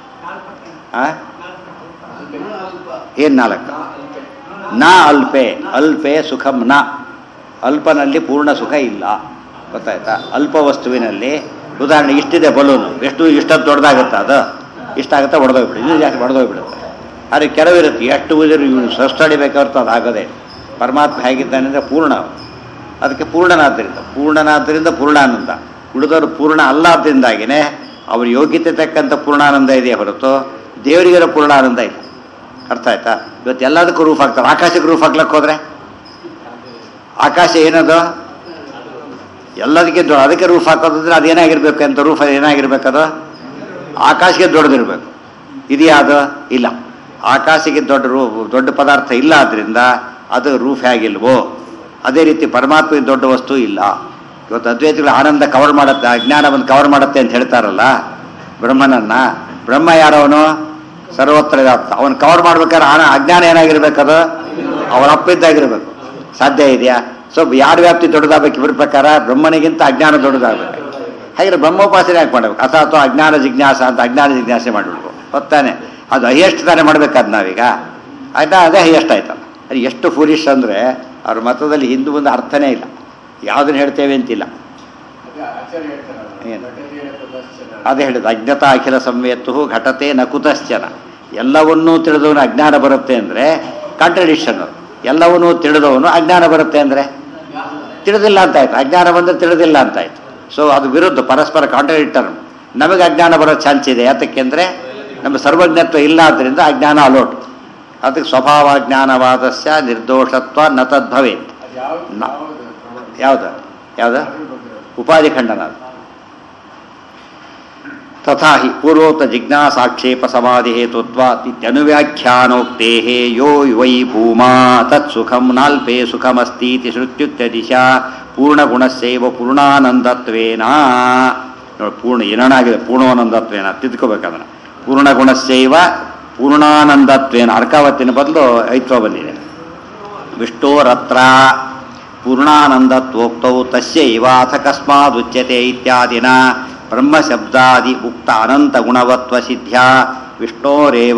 ಏನು ನಾಲ್ಕು? ನ ಅಲ್ಪೆ. ಅಲ್ಪೆ ಸುಖಂ ನ. ಅಲ್ಪನಲ್ಲಿ ಪೂರ್ಣ ಸುಖ ಇಲ್ಲ. ಗೊತ್ತಾಯ್ತಾ? ಅಲ್ಪ ವಸ್ತುವಿನಲ್ಲಿ ಉದಾಹರಣೆ ಇಷ್ಟಿದೆ ಬಲೂನು, ಇಷ್ಟೊತ್ತು ದೊಡ್ಡದಾಗುತ್ತೆ, ಅದು ಇಷ್ಟಾಗುತ್ತೆ ಹೊಡೆದೋಗ್ಬಿಡು, ಇನ್ನೂ ಜಾಸ್ತಿ ಹೊಡೆದೋಗ್ಬಿಡುತ್ತೆ. ಆದರೆ ಕೆಲವಿರುತ್ತೆ ಎಷ್ಟು ಉದಿರು ಸೃಷ್ಟಿಬೇಕಾಗುತ್ತೆ, ಅದು ಆಗೋದೇ. ಪರಮಾತ್ಮ ಹೇಗಿದ್ದಾನೆ ಅಂದರೆ ಪೂರ್ಣ. ಅದಕ್ಕೆ ಪೂರ್ಣನಾದ್ದರಿಂದ ಪೂರ್ಣಾನಂದ. ಉಳಿದವರು ಪೂರ್ಣ ಅಲ್ಲಾದ್ದರಿಂದಾಗಿಯೇ ಅವ್ರ ಯೋಗ್ಯತೆ ತಕ್ಕಂಥ ಪೂರ್ಣಾನಂದ ಇದೆಯೇ ಹೊರತು ದೇವರಿಗಿರೋ ಪೂರ್ಣಾನಂದ ಇಲ್ಲ. ಅರ್ಥ ಆಯ್ತಾ? ಇವತ್ತು ಎಲ್ಲದಕ್ಕೂ ರೂಫ್ ಆಗ್ತಾರೆ. ಆಕಾಶಕ್ಕೆ ರೂಫ್ ಹಾಕ್ಲಕ್ಕೆ ಹೋದರೆ ಆಕಾಶ ಏನದು? ಎಲ್ಲದಕ್ಕೆ ಅದಕ್ಕೆ ರೂಫ್ ಹಾಕೋದಂದ್ರೆ ಅದು ಏನಾಗಿರ್ಬೇಕು ಅಂತ. ರೂಫ್ ಏನಾಗಿರ್ಬೇಕದು? ಆಕಾಶಕ್ಕೆ ದೊಡ್ಡದಿರಬೇಕು. ಇದೆಯಾ ಅದು? ಇಲ್ಲ. ಆಕಾಶಕ್ಕೆ ದೊಡ್ಡ ಪದಾರ್ಥ ಇಲ್ಲ, ಆದ್ದರಿಂದ ಅದು ರೂಫ್ ಹೇಗಿಲ್ವೋ ಅದೇ ರೀತಿ ಪರಮಾತ್ಮಗೆ ದೊಡ್ಡ ವಸ್ತು ಇಲ್ಲ. ಇವತ್ತು ಅದ್ವೈತಗಳು ಆನಂದ ಕವರ್ ಮಾಡುತ್ತೆ, ಅಜ್ಞಾನ ಬಂದು ಕವರ್ ಮಾಡುತ್ತೆ ಅಂತ ಹೇಳ್ತಾರಲ್ಲ ಬ್ರಹ್ಮನನ್ನ. ಬ್ರಹ್ಮ ಯಾರವನು? ಸರ್ವತ್ರ ವ್ಯಾಪ್ತ. ಅವನು ಕವರ್ ಮಾಡ್ಬೇಕಾದ್ರೆ ಅಜ್ಞಾನ ಏನಾಗಿರ್ಬೇಕದು? ಅವನ ಅಪ್ಪಿದ್ದಾಗಿರ್ಬೇಕು. ಸಾಧ್ಯ ಇದೆಯಾ? ಸೊ ಯಾರ ವ್ಯಾಪ್ತಿ ದೊಡ್ಡದಾಗಬೇಕು? ಇವ್ರ ಪ್ರಕಾರ ಬ್ರಹ್ಮನಿಗಿಂತ ಅಜ್ಞಾನ ದೊಡ್ಡದಾಗಬೇಕು. ಹಾಗೆ ಬ್ರಹ್ಮೋಪಾಸನೆ ಯಾಕೆ ಮಾಡಬೇಕು? ಅಥವಾ ಅಜ್ಞಾನ ಜಿಜ್ಞಾಸ ಅಂತ ಅಜ್ಞಾನ ಜಿಜ್ಞಾಸೆ ಮಾಡಿಬಿಡ್ಬೇಕು. ಹೊತ್ತಾನೆ ಅದು ಹೈಯೆಸ್ಟ್ ತಾನೇ ಮಾಡಬೇಕಾದ್ ನಾವೀಗ. ಆಯ್ತಾ? ಅದೇ ಹೈಯೆಸ್ಟ್ ಆಯ್ತಲ್ಲ. ಅದು ಎಷ್ಟು ಫೂಲಿಶ್ ಅಂದರೆ ಅವ್ರ ಮತದಲ್ಲಿ ಹಿಂದೂ ಮುಂದೆ ಅರ್ಥನೇ ಇಲ್ಲ. ಯಾವುದನ್ನು ಹೇಳ್ತೇವೆ ಅಂತಿಲ್ಲ. ಏನು ಅದೇ ಹೇಳಿದ ಅಜ್ಞತಾ ಅಖಿಲ ಸಂವೇತ್ತು ಘಟತೆ ನಕುತಶ್ಚನ. ಎಲ್ಲವನ್ನೂ ತಿಳಿದವನು ಅಜ್ಞಾನ ಬರುತ್ತೆ ಅಂದರೆ ಕಾಂಟ್ರಡಿಕ್ಷನ್. ಎಲ್ಲವನ್ನೂ ತಿಳಿದವನು ಅಜ್ಞಾನ ಬರುತ್ತೆ ಅಂದರೆ ತಿಳಿದಿಲ್ಲ ಅಂತಾಯ್ತು. ಅಜ್ಞಾನ ಬಂದರೆ ತಿಳಿದಿಲ್ಲ ಅಂತಾಯ್ತು. ಸೊ ಅದು ವಿರುದ್ಧ, ಪರಸ್ಪರ ಕಾಂಟ್ರಡಿಕ್ಟರ್. ನಮಗೆ ಅಜ್ಞಾನ ಬರೋ ಚಾನ್ಸ್ ಇದೆ. ಯಾತಕ್ಕೆ ಅಂದರೆ ನಮ್ಮ ಸರ್ವಜ್ಞತ್ವ ಇಲ್ಲ, ಆದ್ದರಿಂದ ಅಜ್ಞಾನ ಅಲೋಟ್. ಅದಕ್ಕೆ ಸ್ವಭಾವ ಜ್ಞಾನವಾದಸ್ಯ ನಿರ್ದೋಷತ್ವ ನ ತದ್ಭವೇತ್. ಯಾವುದು ಉಪಾಧಿ ಖಂಡನ. ತಥಾ ಹಿ ಪೂರ್ವೋಕ್ತ ಜಿಜ್ಞಾಸಾಕ್ಷೇಪ ಸಮಾಧಿ ಹೇತುತ್ವಾತ್ ಇತ್ಯನುವ್ಯಾಖ್ಯಾನೋಕ್ತೆ ಯೋ ವೈ ಭೂಮಾ ತತ್ ಸುಖಂ ನಾಲ್ಪೇ ಸುಖಮಸ್ತೀತಿ ಶ್ರುತ್ಯುಕ್ತ ದಿಶಾ ಪೂರ್ಣಗುಣಸ್ಯೈವ ಪೂರ್ಣಾನಂದತ್ವೇನ ನೋಡಿ ಪೂರ್ಣ ಏನಾಗಿದೆ ಪೂರ್ಣಾನಂದತ್ವೇನ ತಿದ್ಕೋಬೇಕದನ್ನು ಪೂರ್ಣಗುಣಸ್ಯೈವ ಪೂರ್ಣಾನಂದತ್ವೇನ ಅರ್ಕಾವತ್ತಿನ ಬದಲು ಐತ್ವ ಬಂದಿದೆ ವಿಷ್ಣೋರತ್ರ ಪೂರ್ಣಾನಂದತ್ವೋಕ್ತೌ ತಸ್ಯೈವ ಅಥ ಕಸ್ಮಾದುಚ್ಯತೆ ಇತ್ಯಾದಿನ ಬ್ರಹ್ಮಶಬ್ದಾದಿ ಉಕ್ತ ಅನಂತ ಗುಣವತ್ವ ಸಿದ್ಧ್ಯಾ ವಿಷ್ಣೋರೇವ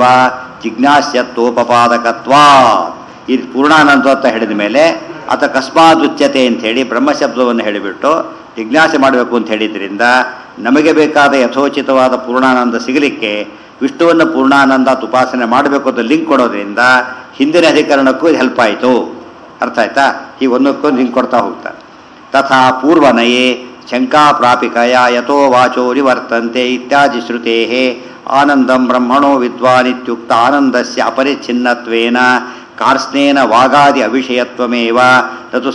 ಜಿಜ್ಞಾಸ್ಯತ್ವೋಪಪಾದಕತ್ವಾತ್ ಈ ಪೂರ್ಣಾನಂದತ್ವ ಹೇಳಿದ ಮೇಲೆ ಅಥ ಕಸ್ಮಾದುಚ್ಯತೆ ಅಂಥೇಳಿ ಬ್ರಹ್ಮಶಬ್ದವನ್ನು ಹೇಳಿಬಿಟ್ಟು ಜಿಜ್ಞಾಸೆ ಮಾಡಬೇಕು ಅಂತ ಹೇಳಿದ್ರಿಂದ ನಮಗೆ ಬೇಕಾದ ಯಥೋಚಿತವಾದ ಪೂರ್ಣಾನಂದ ಸಿಗಲಿಕ್ಕೆ ವಿಷ್ಣುವನ್ನು ಪೂರ್ಣಾನಂದ ಉಪಾಸನೆ ಮಾಡಬೇಕು ಅಂತ ಲಿಂಕ್ ಕೊಡೋದ್ರಿಂದ ಹಿಂದಿನ ಅಧಿಕರಣಕ್ಕೂ ಹೆಲ್ಪ್ ಆಯಿತು. ಅರ್ಥ ಆಯ್ತಾ? ಈ ಒಂದಕ್ಕೊಂದು ಲಿಂಕ್ ಕೊಡ್ತಾ ಹೋಗ್ತಾರೆ. ತಥಾ ಪೂರ್ವನಯೇ ಶಂಕಾ ಪ್ರಾಪಿಕಯ ಯಥೋ ವಾಚೋ ನಿವರ್ತಂತೆ ಇತ್ಯಾದಿ ಶ್ರುತೇ ಆನಂದಂ ಬ್ರಹ್ಮಣೋ ವಿದ್ವಾನ್ ಇತ್ಯುಕ್ತ ಆನಂದಸ್ಯ ಅಪರಿಚ್ಛಿನ್ನತ್ವೇನ ಕಾರ್ಸ್ನೇನ ವಾಗಾದಿ ಅವಿಷಯತ್ವಮೇವ ತತು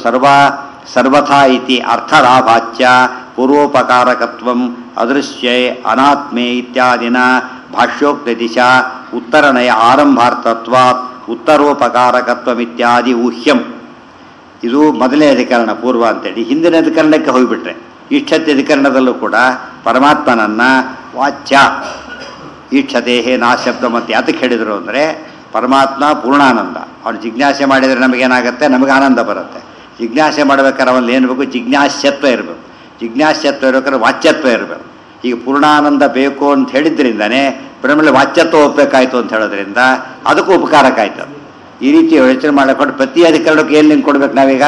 ಸರ್ವಥಾ ಇತಿ ಅರ್ಥಲಾಭಾಚ್ಯ ಪೂರ್ವೋಪಕಾರಕತ್ವಂ ಅದೃಶ್ಯೇ ಅನಾತ್ಮೇ ಇತ್ಯಾದಿನ ಭಾಷ್ಯೋಕ್ತ ದಿಶಾ ಉತ್ತರನಯ ಆರಂಭಾರ್ಥತ್ವಾತ್ ಉತ್ತರೋಪಕಾರಕತ್ವಮಿತ್ಯಾದಿ ಊಹ್ಯಂ. ಇದು ಮೊದಲನೇ ಅಧಿಕರಣ ಪೂರ್ವ ಅಂತೇಳಿ. ಹಿಂದಿನ ಅಧಿಕರಣಕ್ಕೆ ಹೋಗಿಬಿಟ್ರೆ ಈಕ್ಷತೆ ಅಧಿಕರಣದಲ್ಲೂ ಕೂಡ ಪರಮಾತ್ಮನನ್ನ ವಾಚ್ಯ ಈಕ್ಷತೆ ನಾಶಬ್ದ ಮತ್ತೆ ಯಾತಕ್ಕೆ ಹೇಳಿದರು ಅಂದರೆ ಪರಮಾತ್ಮ ಪೂರ್ಣಾನಂದ. ಅವನು ಜಿಜ್ಞಾಸೆ ಮಾಡಿದರೆ ನಮಗೇನಾಗುತ್ತೆ? ನಮಗೆ ಆನಂದ ಬರುತ್ತೆ. ಜಿಜ್ಞಾಸೆ ಮಾಡಬೇಕಾದ್ರೆ ಅವನಲ್ಲಿ ಏನು ಬೇಕು? ಜಿಜ್ಞಾಸ್ಯತ್ವ ಇರಬೇಕು. ಜಿಜ್ಞಾಸ್ಯತ್ವ ಇರಬೇಕಾದ್ರೆ ವಾಚ್ಯತ್ವ ಇರಬೇಕು. ಈಗ ಪೂರ್ಣಾನಂದ ಬೇಕು ಅಂತ ಹೇಳಿದ್ರಿಂದನೇ ಬ್ರಹ್ಮಲ್ಲಿ ವಾಚ್ಯತ್ವ ಒಪ್ಪಬೇಕಾಯ್ತು ಅಂತ ಹೇಳೋದ್ರಿಂದ ಅದಕ್ಕೂ ಉಪಕಾರಕ್ಕಾಯ್ತು. ಈ ರೀತಿ ಯೋಚನೆ ಮಾಡಿಕೊಂಡು ಪ್ರತಿ ಅಧಿಕರಣಕ್ಕೂ ಏನು ಲಿಂಕ್ ಕೊಡ್ಬೇಕು ನಾವೀಗ?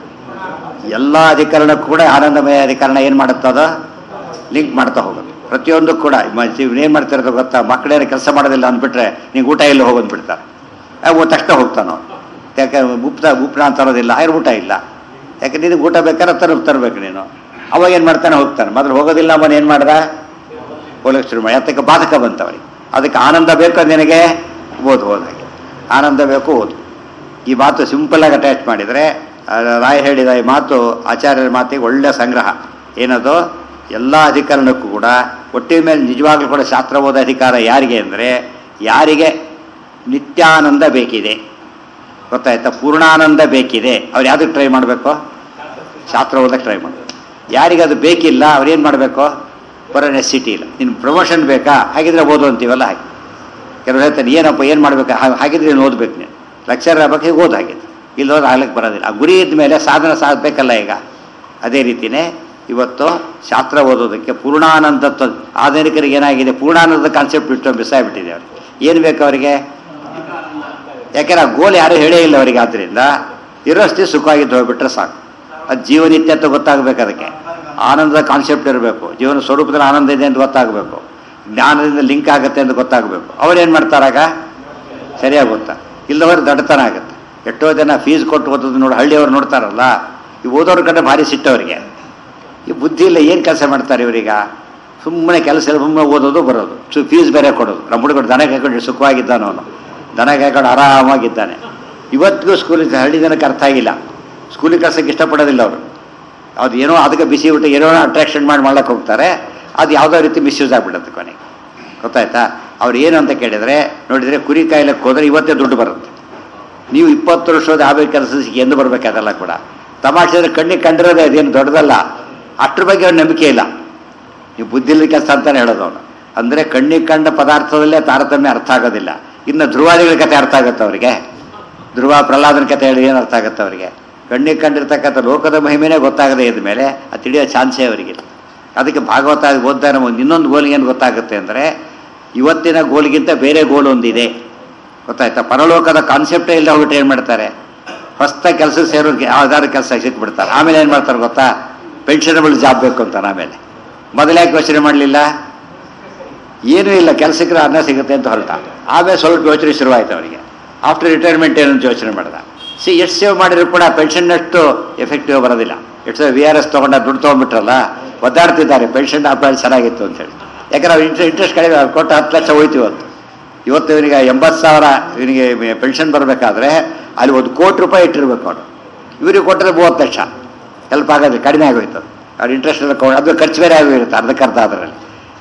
ಎಲ್ಲ ಅಧಿಕರಣಕ್ಕೂ ಕೂಡ ಆನಂದಮಯ ಅಧಿಕರಣ ಏನು ಮಾಡುತ್ತದ? ಲಿಂಕ್ ಮಾಡ್ತಾ ಹೋಗೋದು. ಪ್ರತಿಯೊಂದು ಕೂಡ ಏನು ಮಾಡ್ತಿರೋದು ಗೊತ್ತಾ? ಮಕ್ಕಳೇನು ಕೆಲಸ ಮಾಡೋದಿಲ್ಲ ಅಂದ್ಬಿಟ್ರೆ ನೀವು ಊಟ ಎಲ್ಲ ಹೋಗೋದು ಬಿಡ್ತಾರೆ. ತಕ್ಷಣ ಹೋಗ್ತಾನೋ. ಯಾಕೆ ಉಪ್ಪನ ತರೋದಿಲ್ಲ, ಆಯ್ತು ಊಟ ಇಲ್ಲ. ಯಾಕೆ ನಿನಗೆ ಊಟ ಬೇಕಾದ್ರೆ ತರಬೇಕು ನೀನು. ಅವಾಗ ಏನು ಮಾಡ್ತಾನೆ? ಹೋಗ್ತಾನೆ. ಮೊದಲು ಹೋಗೋದಿಲ್ಲ. ಅವನು ಏನು ಮಾಡ್ದ? ಹೋಗಕ್ಕೆ ಶುರು ಮಾಡಿ. ಅದಕ್ಕೆ ಬಾಧಕ ಬಂತವರಿಗೆ. ಅದಕ್ಕೆ ಆನಂದ ಬೇಕು ನಿನಗೆ, ಓದು ಹೋದಾಗೆ ಆನಂದ ಬೇಕು, ಓದು. ಈ ಮಾತು ಸಿಂಪಲ್ಲಾಗಿ ಅಟ್ಯಾಚ್ ಮಾಡಿದರೆ ರಾಯ್ ಹೇಳಿದ ಈ ಮಾತು ಆಚಾರ್ಯರ ಮಾತಿಗೆ ಒಳ್ಳೆಯ ಸಂಗ್ರಹ. ಏನದು? ಎಲ್ಲ ಅಧಿಕರಣಕ್ಕೂ ಕೂಡ ಒಟ್ಟಿನ ಮೇಲೆ ನಿಜವಾಗ್ಲೂ ಕೂಡ ಶಾಸ್ತ್ರ ಓದೋ ಅಧಿಕಾರ ಯಾರಿಗೆ ಅಂದರೆ ಯಾರಿಗೆ ನಿತ್ಯಾನಂದ ಬೇಕಿದೆ, ಗೊತ್ತಾಯ್ತಾ? ಪೂರ್ಣಾನಂದ ಬೇಕಿದೆ, ಅವ್ರು ಯಾವುದಕ್ಕೆ ಟ್ರೈ ಮಾಡಬೇಕು? ಶಾಸ್ತ್ರ ಓದಕ್ಕೆ ಟ್ರೈ ಮಾಡಬೇಕು. ಯಾರಿಗೆ ಅದು ಬೇಕಿಲ್ಲ ಅವ್ರೇನು ಮಾಡಬೇಕು? ಬರೋ ನೆಸಿಟಿ ಇಲ್ಲ. ನಿನ್ನ ಪ್ರಮೋಷನ್ ಬೇಕಾ? ಹಾಗಿದ್ರೆ ಓದು ಅಂತೀವಲ್ಲ ಹಾಗೆ. ಕೆಲವರು ಹೇಳ್ತಾನೆ ಏನಪ್ಪ ಏನು ಮಾಡಬೇಕು? ಹಾಗಿದ್ರೆ ನೀನು ಓದಬೇಕು. ನೀನು ಲೆಕ್ಚರ್ ಆಗ್ಬೇಕು, ಹೀಗೆ ಓದು. ಹಾಗಿತ್ತು ಇಲ್ಲೋದು ಆಗ್ಲಿಕ್ಕೆ ಬರೋದಿಲ್ಲ. ಆ ಗುರಿ ಇದ್ದ ಮೇಲೆ ಸಾಧನ ಸಾಧಬೇಕಲ್ಲ. ಈಗ ಅದೇ ರೀತಿಯೇ ಇವತ್ತು ಶಾಸ್ತ್ರ ಓದೋದಕ್ಕೆ ಪೂರ್ಣಾನಂದತ್ವ ಆಧುನಿಕರಿಗೆ ಏನಾಗಿದೆ? ಪೂರ್ಣಾನಂದದ ಕಾನ್ಸೆಪ್ಟ್ ಇಟ್ಟು ಬಿಸಾಯ್ಬಿಟ್ಟಿದೆ. ಅವ್ರಿಗೆ ಏನು ಬೇಕು ಅವರಿಗೆ? ಯಾಕೆಂದ್ರೆ ಆ ಗೋಲ್ ಯಾರೂ ಹೇಳೇ ಇಲ್ಲ ಅವರಿಗೆ. ಆದ್ದರಿಂದ ಇರೋಷ್ಟೇ ಸುಖವಾಗಿದ್ದು ಹೋಗ್ಬಿಟ್ರೆ ಸಾಕು. ಅದು ಜೀವನಿತ್ಯತ್ವ ಗೊತ್ತಾಗಬೇಕು. ಅದಕ್ಕೆ ಆನಂದದ ಕಾನ್ಸೆಪ್ಟ್ ಇರಬೇಕು. ಜೀವನ ಸ್ವರೂಪದಲ್ಲಿ ಆನಂದ ಇದೆ ಅಂತ ಗೊತ್ತಾಗಬೇಕು. ಜ್ಞಾನದಿಂದ ಲಿಂಕ್ ಆಗುತ್ತೆ ಅಂತ ಗೊತ್ತಾಗಬೇಕು. ಅವ್ರೇನು ಮಾಡ್ತಾರಾಗ? ಸರಿಯಾಗಿ ಗೊತ್ತಾ? ಇಲ್ಲದವ್ರು ದಡ್ತನ ಆಗುತ್ತೆ. ಎಷ್ಟೋ ಜನ ಫೀಸ್ ಕೊಟ್ಟು ಓದೋದು ನೋಡಿ ಹಳ್ಳಿಯವ್ರು ನೋಡ್ತಾರಲ್ಲ, ಈ ಓದೋರ ಕಡೆ ಭಾರಿ ಸಿಟ್ಟವರಿಗೆ. ಈ ಬುದ್ಧಿ ಇಲ್ಲ, ಏನು ಕೆಲಸ ಮಾಡ್ತಾರೆ ಇವರೀಗ? ಸುಮ್ಮನೆ ಕೆಲಸ ಇಲ್ಲ, ಸುಮ್ಮನೆ ಓದೋದು ಬರೋದು, ಫೀಸ್ ಬೇರೆ ಕೊಡೋದು. ನಮ್ಮ ಹುಡುಗರು ದನ ಕಾಯ್ಕೊಂಡು ಸುಖವಾಗಿದ್ದಾನೆ. ಅವನು ದನ ಕಾಯ್ಕೊಂಡು ಆರಾಮಾಗಿದ್ದಾನೆ. ಇವತ್ತಿಗೂ ಸ್ಕೂಲಿಗೆ ಹಳ್ಳಿ ಜನಕ್ಕೆ ಅರ್ಥ ಆಗಿಲ್ಲ. ಸ್ಕೂಲಿಗೆ ಕಳ್ಸೋಕ್ಕೆ ಇಷ್ಟಪಡೋದಿಲ್ಲ ಅವರು. ಅದು ಏನೋ ಅದಕ್ಕೆ ಬಿಸಿ ಊಟ ಏನೋ ಅಟ್ರಾಕ್ಷನ್ ಮಾಡಕ್ಕೆ ಹೋಗ್ತಾರೆ. ಅದು ಯಾವುದೋ ರೀತಿ ಮಿಸ್ಯೂಸ್ ಆಗಿಬಿಡುತ್ತೆ ಕೊನೆಗೆ. ಗೊತ್ತಾಯ್ತಾ? ಅವ್ರು ಏನು ಅಂತ ಕೇಳಿದರೆ ನೋಡಿದರೆ ಕುರಿ ಕಾಯ್ಲಕ್ಕೆ ಹೋದರೆ ಇವತ್ತೇ ದುಡ್ಡು ಬರುತ್ತೆ. ನೀವು 20 ವರ್ಷದ ಆಗಬೇಕು ಕೆಲಸ ಎಂದು ಬರಬೇಕಾದಲ್ಲ ಕೂಡ. ತಮಾಷೆ ಕಣ್ಣಿಗೆ ಕಂಡಿರೋದೇ, ಅದೇನು ದೊಡ್ಡದಲ್ಲ. ಅಷ್ಟ್ರ ಬಗ್ಗೆ ಅವ್ರ ನಂಬಿಕೆ ಇಲ್ಲ. ನೀವು ಬುದ್ಧಿಲಿ ಕೆಲಸ ಅಂತಾನೆ ಹೇಳೋದು ಅವನು. ಅಂದರೆ ಕಣ್ಣಿಗೆ ಕಂಡ ಪದಾರ್ಥದಲ್ಲೇ ತಾರತಮ್ಯ ಅರ್ಥ ಆಗೋದಿಲ್ಲ. ಇನ್ನು ಧ್ರುವಾದಿಗಳ ಕತೆ ಅರ್ಥ ಆಗುತ್ತೆ ಅವರಿಗೆ. ಧ್ರುವ ಪ್ರಹ್ಲಾದನ ಕತೆ ಹೇಳಿ ಏನು ಅರ್ಥ ಆಗುತ್ತೆ ಅವರಿಗೆ? ಕಣ್ಣಿಗೆ ಕಂಡಿರ್ತಕ್ಕಂಥ ಲೋಕದ ಮಹಿಮೆನೇ ಗೊತ್ತಾಗದೇ ಇದ್ದ ಮೇಲೆ ಅದು ತಿಳಿಯೋ ಚಾನ್ಸೇ ಅವರಿಗಿಲ್ಲ. ಅದಕ್ಕೆ ಭಾಗವತ ಓದ್ತಾ ಇನ್ನೊಂದು ಗೋಲಿಗೆ ಏನು ಗೊತ್ತಾಗುತ್ತೆ ಅಂದರೆ ಇವತ್ತಿನ ಗೋಲಿಗಿಂತ ಬೇರೆ ಗೋಲು ಒಂದಿದೆ. ಗೊತ್ತಾಯ್ತಾ? ಪರಲೋಕದ ಕಾನ್ಸೆಪ್ಟೇ ಇಲ್ಲ. ಹೋಗ್ಬಿಟ್ಟು ಏನು ಮಾಡ್ತಾರೆ? ಹೊಸ್ತ ಕೆಲಸಕ್ಕೆ ಸೇರೋ ಯಾವ್ದಾದ್ರು ಕೆಲಸ ಸಿಕ್ಬಿಡ್ತಾರೆ. ಆಮೇಲೆ ಏನು ಮಾಡ್ತಾರೆ ಗೊತ್ತಾ? ಪೆನ್ಷನಬಲ್ ಜಾಬ್ ಬೇಕು ಅಂತಾನೆ. ಆಮೇಲೆ ಮೊದಲ್ಯಾಕೆ ಯೋಚನೆ ಮಾಡಲಿಲ್ಲ? ಏನೂ ಇಲ್ಲ, ಕೆಲಸಕ್ಕೆ ಅನ್ನ ಸಿಗುತ್ತೆ ಅಂತ ಹೊರಟ. ಆಮೇಲೆ ಸ್ವಲ್ಪ ಯೋಚನೆ ಶುರುವಾಯಿತು ಅವರಿಗೆ. ಆಫ್ಟರ್ ರಿಟೈರ್ಮೆಂಟ್ ಏನಂತ ಯೋಚನೆ ಮಾಡಿದ. ಎಷ್ಟು ಸೇವ್ ಮಾಡಿದ್ರು ಕೂಡ ಪೆನ್ಷನ್ನಷ್ಟು ಎಫೆಕ್ಟಿವ್ ಬರೋದಿಲ್ಲ. ಎಷ್ಟು VRS ತೊಗೊಂಡ ದುಡ್ಡು ತೊಗೊಂಡ್ಬಿಟ್ರಲ್ಲ, ಒದ್ದಾಡ್ತಿದ್ದಾರೆ. ಪೆನ್ಷನ್ ಅಪ್ಲೈ ಚೆನ್ನಾಗಿತ್ತು ಅಂತೇಳಿ. ಯಾಕಂದ್ರೆ ಅವ್ರು ಇಂಟ್ರೆಸ್ಟ್ ಕಡಿಮೆ, ಅವ್ರು ಕೊಟ್ಟು 10 ಲಕ್ಷ ಹೋಯ್ತು. ಇವತ್ತು ಇವನಿಗೆ 80,000 ಇವನಿಗೆ ಪೆನ್ಷನ್ ಬರಬೇಕಾದ್ರೆ ಅಲ್ಲಿ ₹1 ಕೋಟಿ ಇಟ್ಟಿರ್ಬೇಕು ಅವನು. ಇವರಿಗೆ ಕೊಟ್ಟರೆ 30 ಲಕ್ಷ. ಹೆಲ್ಪ್ ಆಗೋದು ಕಡಿಮೆ ಆಗೋಯ್ತು. ಅವ್ರು ಇಂಟ್ರೆಸ್ಟ್ ಎಲ್ಲ ಅದು ಖರ್ಚು ಬೇರೆ ಆಗಿರುತ್ತೆ ಅರ್ಧಕ್ಕರ್ಧ. ಅದರಲ್ಲಿ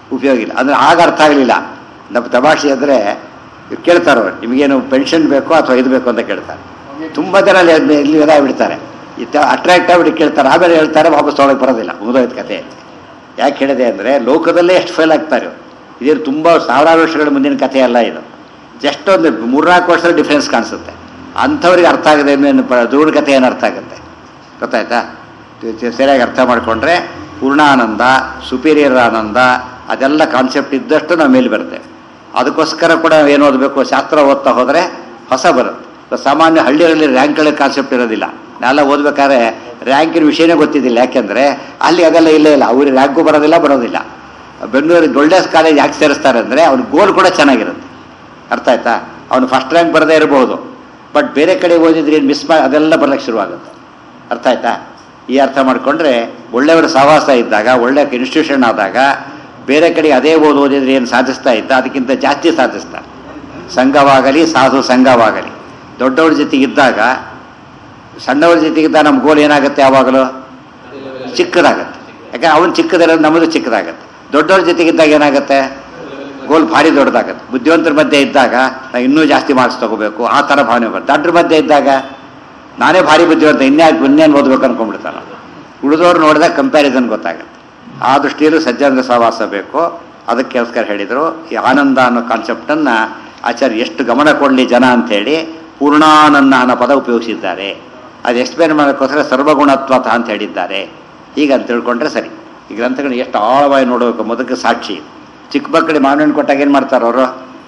ಉಪಯೋಗ ಇಲ್ಲ. ಅಂದರೆ ಆಗ ಅರ್ಥ ಆಗಲಿಲ್ಲ. ನಮ್ಮ ತಮಾಷೆ ಅಂದರೆ ಕೇಳ್ತಾರೋ ನಿಮಗೇನು ಪೆನ್ಷನ್ ಬೇಕೋ ಅಥವಾ ಇದು ಬೇಕು ಅಂತ ಕೇಳ್ತಾರೆ. ತುಂಬ ಜನ ಇಲ್ಲಿ ಬಿಡ್ತಾರೆ, ಅಟ್ರಾಕ್ಟ್ ಆಗಿಬಿಟ್ಟು ಕೇಳ್ತಾರೆ, ಆಮೇಲೆ ಹೇಳ್ತಾರೆ ವಾಪಸ್ ತೊಗೊಳಕ್ಕೆ ಬರೋದಿಲ್ಲ, ಮುಗಿದೋಯ್ತು ಕತೆ. ಯಾಕೆ ಹೇಳಿದೆ ಅಂದರೆ ಲೋಕದಲ್ಲೇ ಎಷ್ಟು ಫೇಲ್ ಆಗ್ತಾರೆ. ಇದೇನು ತುಂಬ ಸಾವಿರಾರು ವರ್ಷಗಳ ಮುಂದಿನ ಕಥೆ ಅಲ್ಲ ಇದು. ಜಸ್ಟ್ ಒಂದು 3-4 ವರ್ಷದ ಡಿಫ್ರೆನ್ಸ್ ಕಾಣಿಸುತ್ತೆ. ಅಂಥವ್ರಿಗೆ ಅರ್ಥ ಆಗಿದೆ ಧ್ರುವನ ಕಥೆ ಏನು ಅರ್ಥ ಆಗುತ್ತೆ ಗೊತ್ತಾಯ್ತಾ? ಸರಿಯಾಗಿ ಅರ್ಥ ಮಾಡಿಕೊಂಡ್ರೆ ಪೂರ್ಣಾನಂದ, ಸುಪೀರಿಯರ್ ಆನಂದ, ಅದೆಲ್ಲ ಕಾನ್ಸೆಪ್ಟ್ ಇದ್ದಷ್ಟು ನಾವು ಮೇಲೆ ಬರ್ತೇವೆ. ಅದಕ್ಕೋಸ್ಕರ ಕೂಡ ಏನು ಓದಬೇಕು, ಶಾಸ್ತ್ರ ಓದ್ತಾ ಹೋದರೆ ಹೊಸ ಬರುತ್ತೆ. ಸಾಮಾನ್ಯ ಹಳ್ಳಿಗಳಲ್ಲಿ ರ್ಯಾಂಕ್ಗಳ ಕಾನ್ಸೆಪ್ಟ್ ಇರೋದಿಲ್ಲ. ನಾವೆಲ್ಲ ಓದ್ಬೇಕಾದ್ರೆ ರ್ಯಾಂಕಿನ ವಿಷಯನೇ ಗೊತ್ತಿದ್ದಿಲ್ಲ. ಯಾಕೆಂದರೆ ಅಲ್ಲಿ ಅದೆಲ್ಲ ಇಲ್ಲೇ ಇಲ್ಲ, ಅವ್ರಿಗೆ ರ್ಯಾಂಕು ಬರೋದಿಲ್ಲ. ಬೆಂಗಳೂರಿಗೆ ಡೊಳ್ಳೆಸ್ ಕಾಲೇಜ್ ಯಾಕೆ ಸೇರಿಸ್ತಾರೆ ಅಂದರೆ ಅವ್ನ ಗೋಲ್ ಕೂಡ ಚೆನ್ನಾಗಿರುತ್ತೆ. ಅರ್ಥ ಆಯ್ತಾ? ಅವನು ಫಸ್ಟ್ ರ್ಯಾಂಕ್ ಬರದೇ ಇರ್ಬೋದು, ಬಟ್ ಬೇರೆ ಕಡೆ ಓದಿದ್ರೆ ಏನು ಮಿಸ್ ಮಾಡಿ ಅದೆಲ್ಲ ಬರಲಿಕ್ಕೆ ಶುರುವಾಗುತ್ತೆ. ಅರ್ಥ ಆಯ್ತಾ? ಈ ಅರ್ಥ ಮಾಡಿಕೊಂಡ್ರೆ ಒಳ್ಳೆಯವರ ಸಹವಾಸ ಇದ್ದಾಗ, ಒಳ್ಳೆಯ ಇನ್ಸ್ಟಿಟ್ಯೂಷನ್ ಆದಾಗ ಬೇರೆ ಕಡೆ ಅದೇ ಓದಿದ್ರೆ ಏನು ಸಾಧಿಸ್ತಾ ಇದ್ದ ಅದಕ್ಕಿಂತ ಜಾಸ್ತಿ ಸಾಧಿಸ್ತಾರೆ. ಸಂಘವಾಗಲಿ ಸಾಧು ಸಂಘವಾಗಲಿ, ದೊಡ್ಡವ್ರ ಜೊತೆಗಿದ್ದಾಗ ಸಣ್ಣವ್ರ ಜೊತೆಗಿದ್ದಾಗ ನಮ್ಮ ಗೋಲ್ ಏನಾಗುತ್ತೆ, ಯಾವಾಗಲೂ ಚಿಕ್ಕದಾಗತ್ತೆ. ಯಾಕಂದ್ರೆ ಅವನು ಚಿಕ್ಕದಿರೋದು ನಮ್ಮದು ಚಿಕ್ಕದಾಗತ್ತೆ. ದೊಡ್ಡವ್ರ ಜೊತೆಗಿದ್ದಾಗ ಏನಾಗುತ್ತೆ, ಗೋಲ್ ಭಾರಿ ದೊಡ್ಡದಾಗತ್ತೆ. ಬುದ್ಧಿವಂತರ ಮಧ್ಯೆ ಇದ್ದಾಗ ನಾವು ಇನ್ನೂ ಜಾಸ್ತಿ ಮಾರ್ಕ್ಸ್ ತೊಗೋಬೇಕು, ಆ ಥರ ಭಾವನೆ ಬರುತ್ತೆ. ದಡ್ರ ಮಧ್ಯೆ ಇದ್ದಾಗ ನಾನೇ ಭಾರಿ ಬುದ್ಧಿವಂತ, ಇನ್ನೇನು ಓದಬೇಕು ಅಂದ್ಕೊಂಡ್ಬಿಡ್ತಾನೆ. ಉಳಿದವ್ರು ನೋಡಿದಾಗ ಕಂಪ್ಯಾರಿಸನ್ ಗೊತ್ತಾಗುತ್ತೆ. ಆ ದೃಷ್ಟಿಯಲ್ಲೂ ಸಜ್ಜನರ ಸಹವಾಸ ಬೇಕು. ಅದಕ್ಕೋಸ್ಕರ ಹೇಳಿದರು ಈ ಆನಂದ ಅನ್ನೋ ಕಾನ್ಸೆಪ್ಟನ್ನು ಆಚಾರ್ಯ ಎಷ್ಟು ಗಮನ ಕೊಡಲಿ ಜನ ಅಂಥೇಳಿ ಪೂರ್ಣಾನಂದ ಅನ್ನೋ ಪದ ಉಪಯೋಗಿಸಿದ್ದಾರೆ. ಅದು ಎಕ್ಸ್ಪ್ಲೇನ್ ಮಾಡೋಕ್ಕೋಸ್ಕರ ಸರ್ವಗುಣತ್ವತ ಅಂತ ಹೇಳಿದ್ದಾರೆ. ಹೀಗಂತ ತಿಳ್ಕೊಂಡ್ರೆ ಸರಿ. ಈ ಗ್ರಂಥಗಳನ್ನ ಎಷ್ಟು ಆಳವಾಗಿ ನೋಡಬೇಕು ಮೊದಕ್ಕೆ ಸಾಕ್ಷಿ. ಚಿಕ್ಕ ಮಕ್ಕಳಿಗೆ ಮಾವಿನ ಹಣ್ಣು ಕೊಟ್ಟಾಗ ಏನು ಮಾಡ್ತಾರೆ ಅವರು?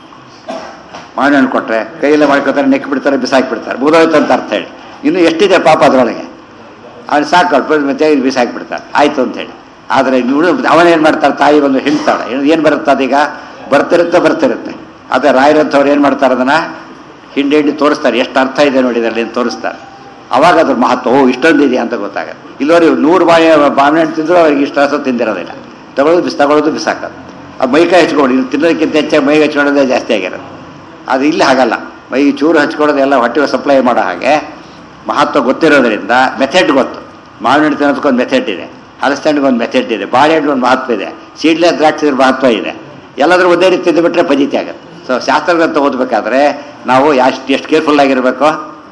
ಮಾವಿನ ಹಣ್ಣು ಕೊಟ್ಟರೆ ಕೈಯಲ್ಲೇ ಮಾಡ್ಕೊತಾರೆ, ನೆಕ್ ಬಿಡ್ತಾರೆ, ಬಿಸಾಕಿಬಿಡ್ತಾರೆ, ಮುಗಿದೋಯ್ತು ಅಂತ ಅರ್ಥ ಹೇಳಿ. ಇನ್ನೂ ಎಷ್ಟಿದೆ ಪಾಪ ಅದರೊಳಗೆ, ಅವ್ನು ಸಾಕು ಮತ್ತೆ ಬಿಸಾಕಿಬಿಡ್ತಾರೆ, ಆಯಿತು ಅಂಥೇಳಿ. ಆದರೆ ಅವನೇನು ಮಾಡ್ತಾರೆ, ತಾಯಿ ಒಂದು ಹಿಂಡ್ತಾಳೆ, ಏನು ಬರುತ್ತೆ ಅದೀಗ ಬರ್ತಿರುತ್ತೆ. ಅದೇ ರಾಯರಂಥವ್ರು ಏನು ಮಾಡ್ತಾರೆ, ಅದನ್ನು ಹಿಂಡಿ ತೋರಿಸ್ತಾರೆ, ಎಷ್ಟು ಅರ್ಥ ಇದೆ ನೋಡಿ ಇದರಲ್ಲಿ ಅಂತ ತೋರಿಸ್ತಾರೆ. ಅವಾಗ ಅದ್ರ ಮಹತ್ವ ಇಷ್ಟೊಂದು ಇದೆಯಾ ಅಂತ ಗೊತ್ತಾಗುತ್ತೆ. ಇಲ್ಲವರಿಗೆ 100 ಮಾವಿನ ಹಣ್ಣು ತಿಂದರೂ ಅವ್ರಿಗೆ ಇಷ್ಟು ರಸ ತಿಂದಿರೋದಿಲ್ಲ. ತಗೊಳ್ಳೋದು ಬಿಸಾಕೋದು. ಅದು ಮೈಕಾಯಿ ಹಚ್ಕೊಂಡು ಇನ್ನು ತಿನ್ನೋದಕ್ಕಿಂತ ಹೆಚ್ಚಾಗಿ ಮೈಗೆ ಹಚ್ಕೊಳ್ಳೋದೇ ಜಾಸ್ತಿ ಆಗಿರೋದು. ಅದು ಇಲ್ಲಿ ಹಾಗಲ್ಲ. ಮೈ ಚೂರು ಹಚ್ಕೊಳ್ಳೋದೆಲ್ಲ ಹೊಟ್ಟೆಗೆ ಸಪ್ಲೈ ಮಾಡೋ ಹಾಗೆ ಮಹತ್ವ ಗೊತ್ತಿರೋದ್ರಿಂದ ಮೆಥಡ್ ಗೊತ್ತು. ಮಾವಿನ ಹಣ್ಣು ತಿನ್ನೋದಕ್ಕೊಂದು ಮೆಥಡ್ ಇದೆ, ಹಲಸಿನಣ್ಣಿಗೆ ಒಂದು ಮೆಥಡ್ ಇದೆ, ಬಾಳೆಹಣ್ಣು ಒಂದು ಮಹತ್ವ ಇದೆ, ಸೀಡ್ಲೆ ದ್ರಾಕ್ಷಿ ಮಹತ್ವ ಇದೆ. ಎಲ್ಲಾದರೂ ಒಂದೇ ರೀತಿ ತಿಂದುಬಿಟ್ರೆ ಫಜೀತಿ ಆಗುತ್ತೆ. ಸೊ ಶಾಸ್ತ್ರಗ್ರಂಥ ಓದಬೇಕಾದ್ರೆ ನಾವು ಎಷ್ಟು ಕೇರ್ಫುಲ್ ಆಗಿರಬೇಕು.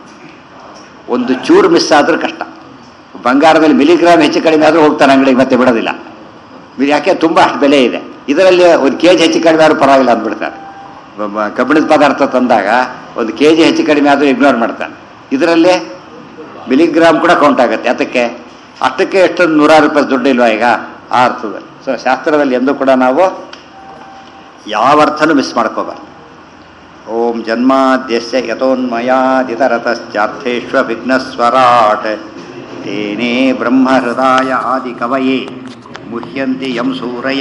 ಒಂದು ಚೂರು ಮಿಸ್ ಆದರೂ ಕಷ್ಟ. ಬಂಗಾರದಲ್ಲಿ ಮಿಲಿಗ್ರಾಮ್ ಹೆಚ್ಚು ಕಡಿಮೆ ಆದರೂ ಹೋಗ್ತಾನೆ ಅಂಗಡಿಗೆ, ಮತ್ತೆ ಬಿಡೋದಿಲ್ಲ. ಯಾಕೆ ತುಂಬ ಅಷ್ಟು ಬೆಲೆ ಇದೆ. ಇದರಲ್ಲಿ 1 kg ಹೆಚ್ಚು ಕಡಿಮೆ ಆದರೂ ಪರವಾಗಿಲ್ಲ ಅಂದ್ಬಿಡ್ತಾರೆ. ಕಬ್ಬಿಣದ ಪದಾರ್ಥ ತಂದಾಗ 1 kg ಹೆಚ್ಚು ಕಡಿಮೆ ಆದರೂ ಇಗ್ನೋರ್ ಮಾಡ್ತಾನೆ. ಇದರಲ್ಲಿ ಮಿಲಿಗ್ರಾಮ್ ಕೂಡ ಕೌಂಟ್ ಆಗುತ್ತೆ. ಅದಕ್ಕೆ ಅಷ್ಟಕ್ಕೆ ಎಷ್ಟೊಂದು 100 ರೂಪಾಯಿ ದುಡ್ಡು ಇಲ್ವಾ ಈಗ ಆ ಅರ್ಥದಲ್ಲಿ. ಸೊ ಶಾಸ್ತ್ರದಲ್ಲಿ ಎಂದೂ ಕೂಡ ನಾವು ಯಾವ ಅರ್ಥನೂ ಮಿಸ್ ಮಾಡ್ಕೋಬಾರ್ದು. ಓಂ ಜನ್ಮಾದ್ಯಸ್ಯ ಯತೋನ್ಮಯಾದಿತರತಶ್ಚಾರ್ಥೇಷ್ವವಿಘ್ನಸ್ವರಾಟ್ ತೇನೇ ಬ್ರಹ್ಮಹೃದಾಯ ಆದಿಕವಯೇ ಮುಹ್ಯಂತಿ ಯಂ ಸೂರಯ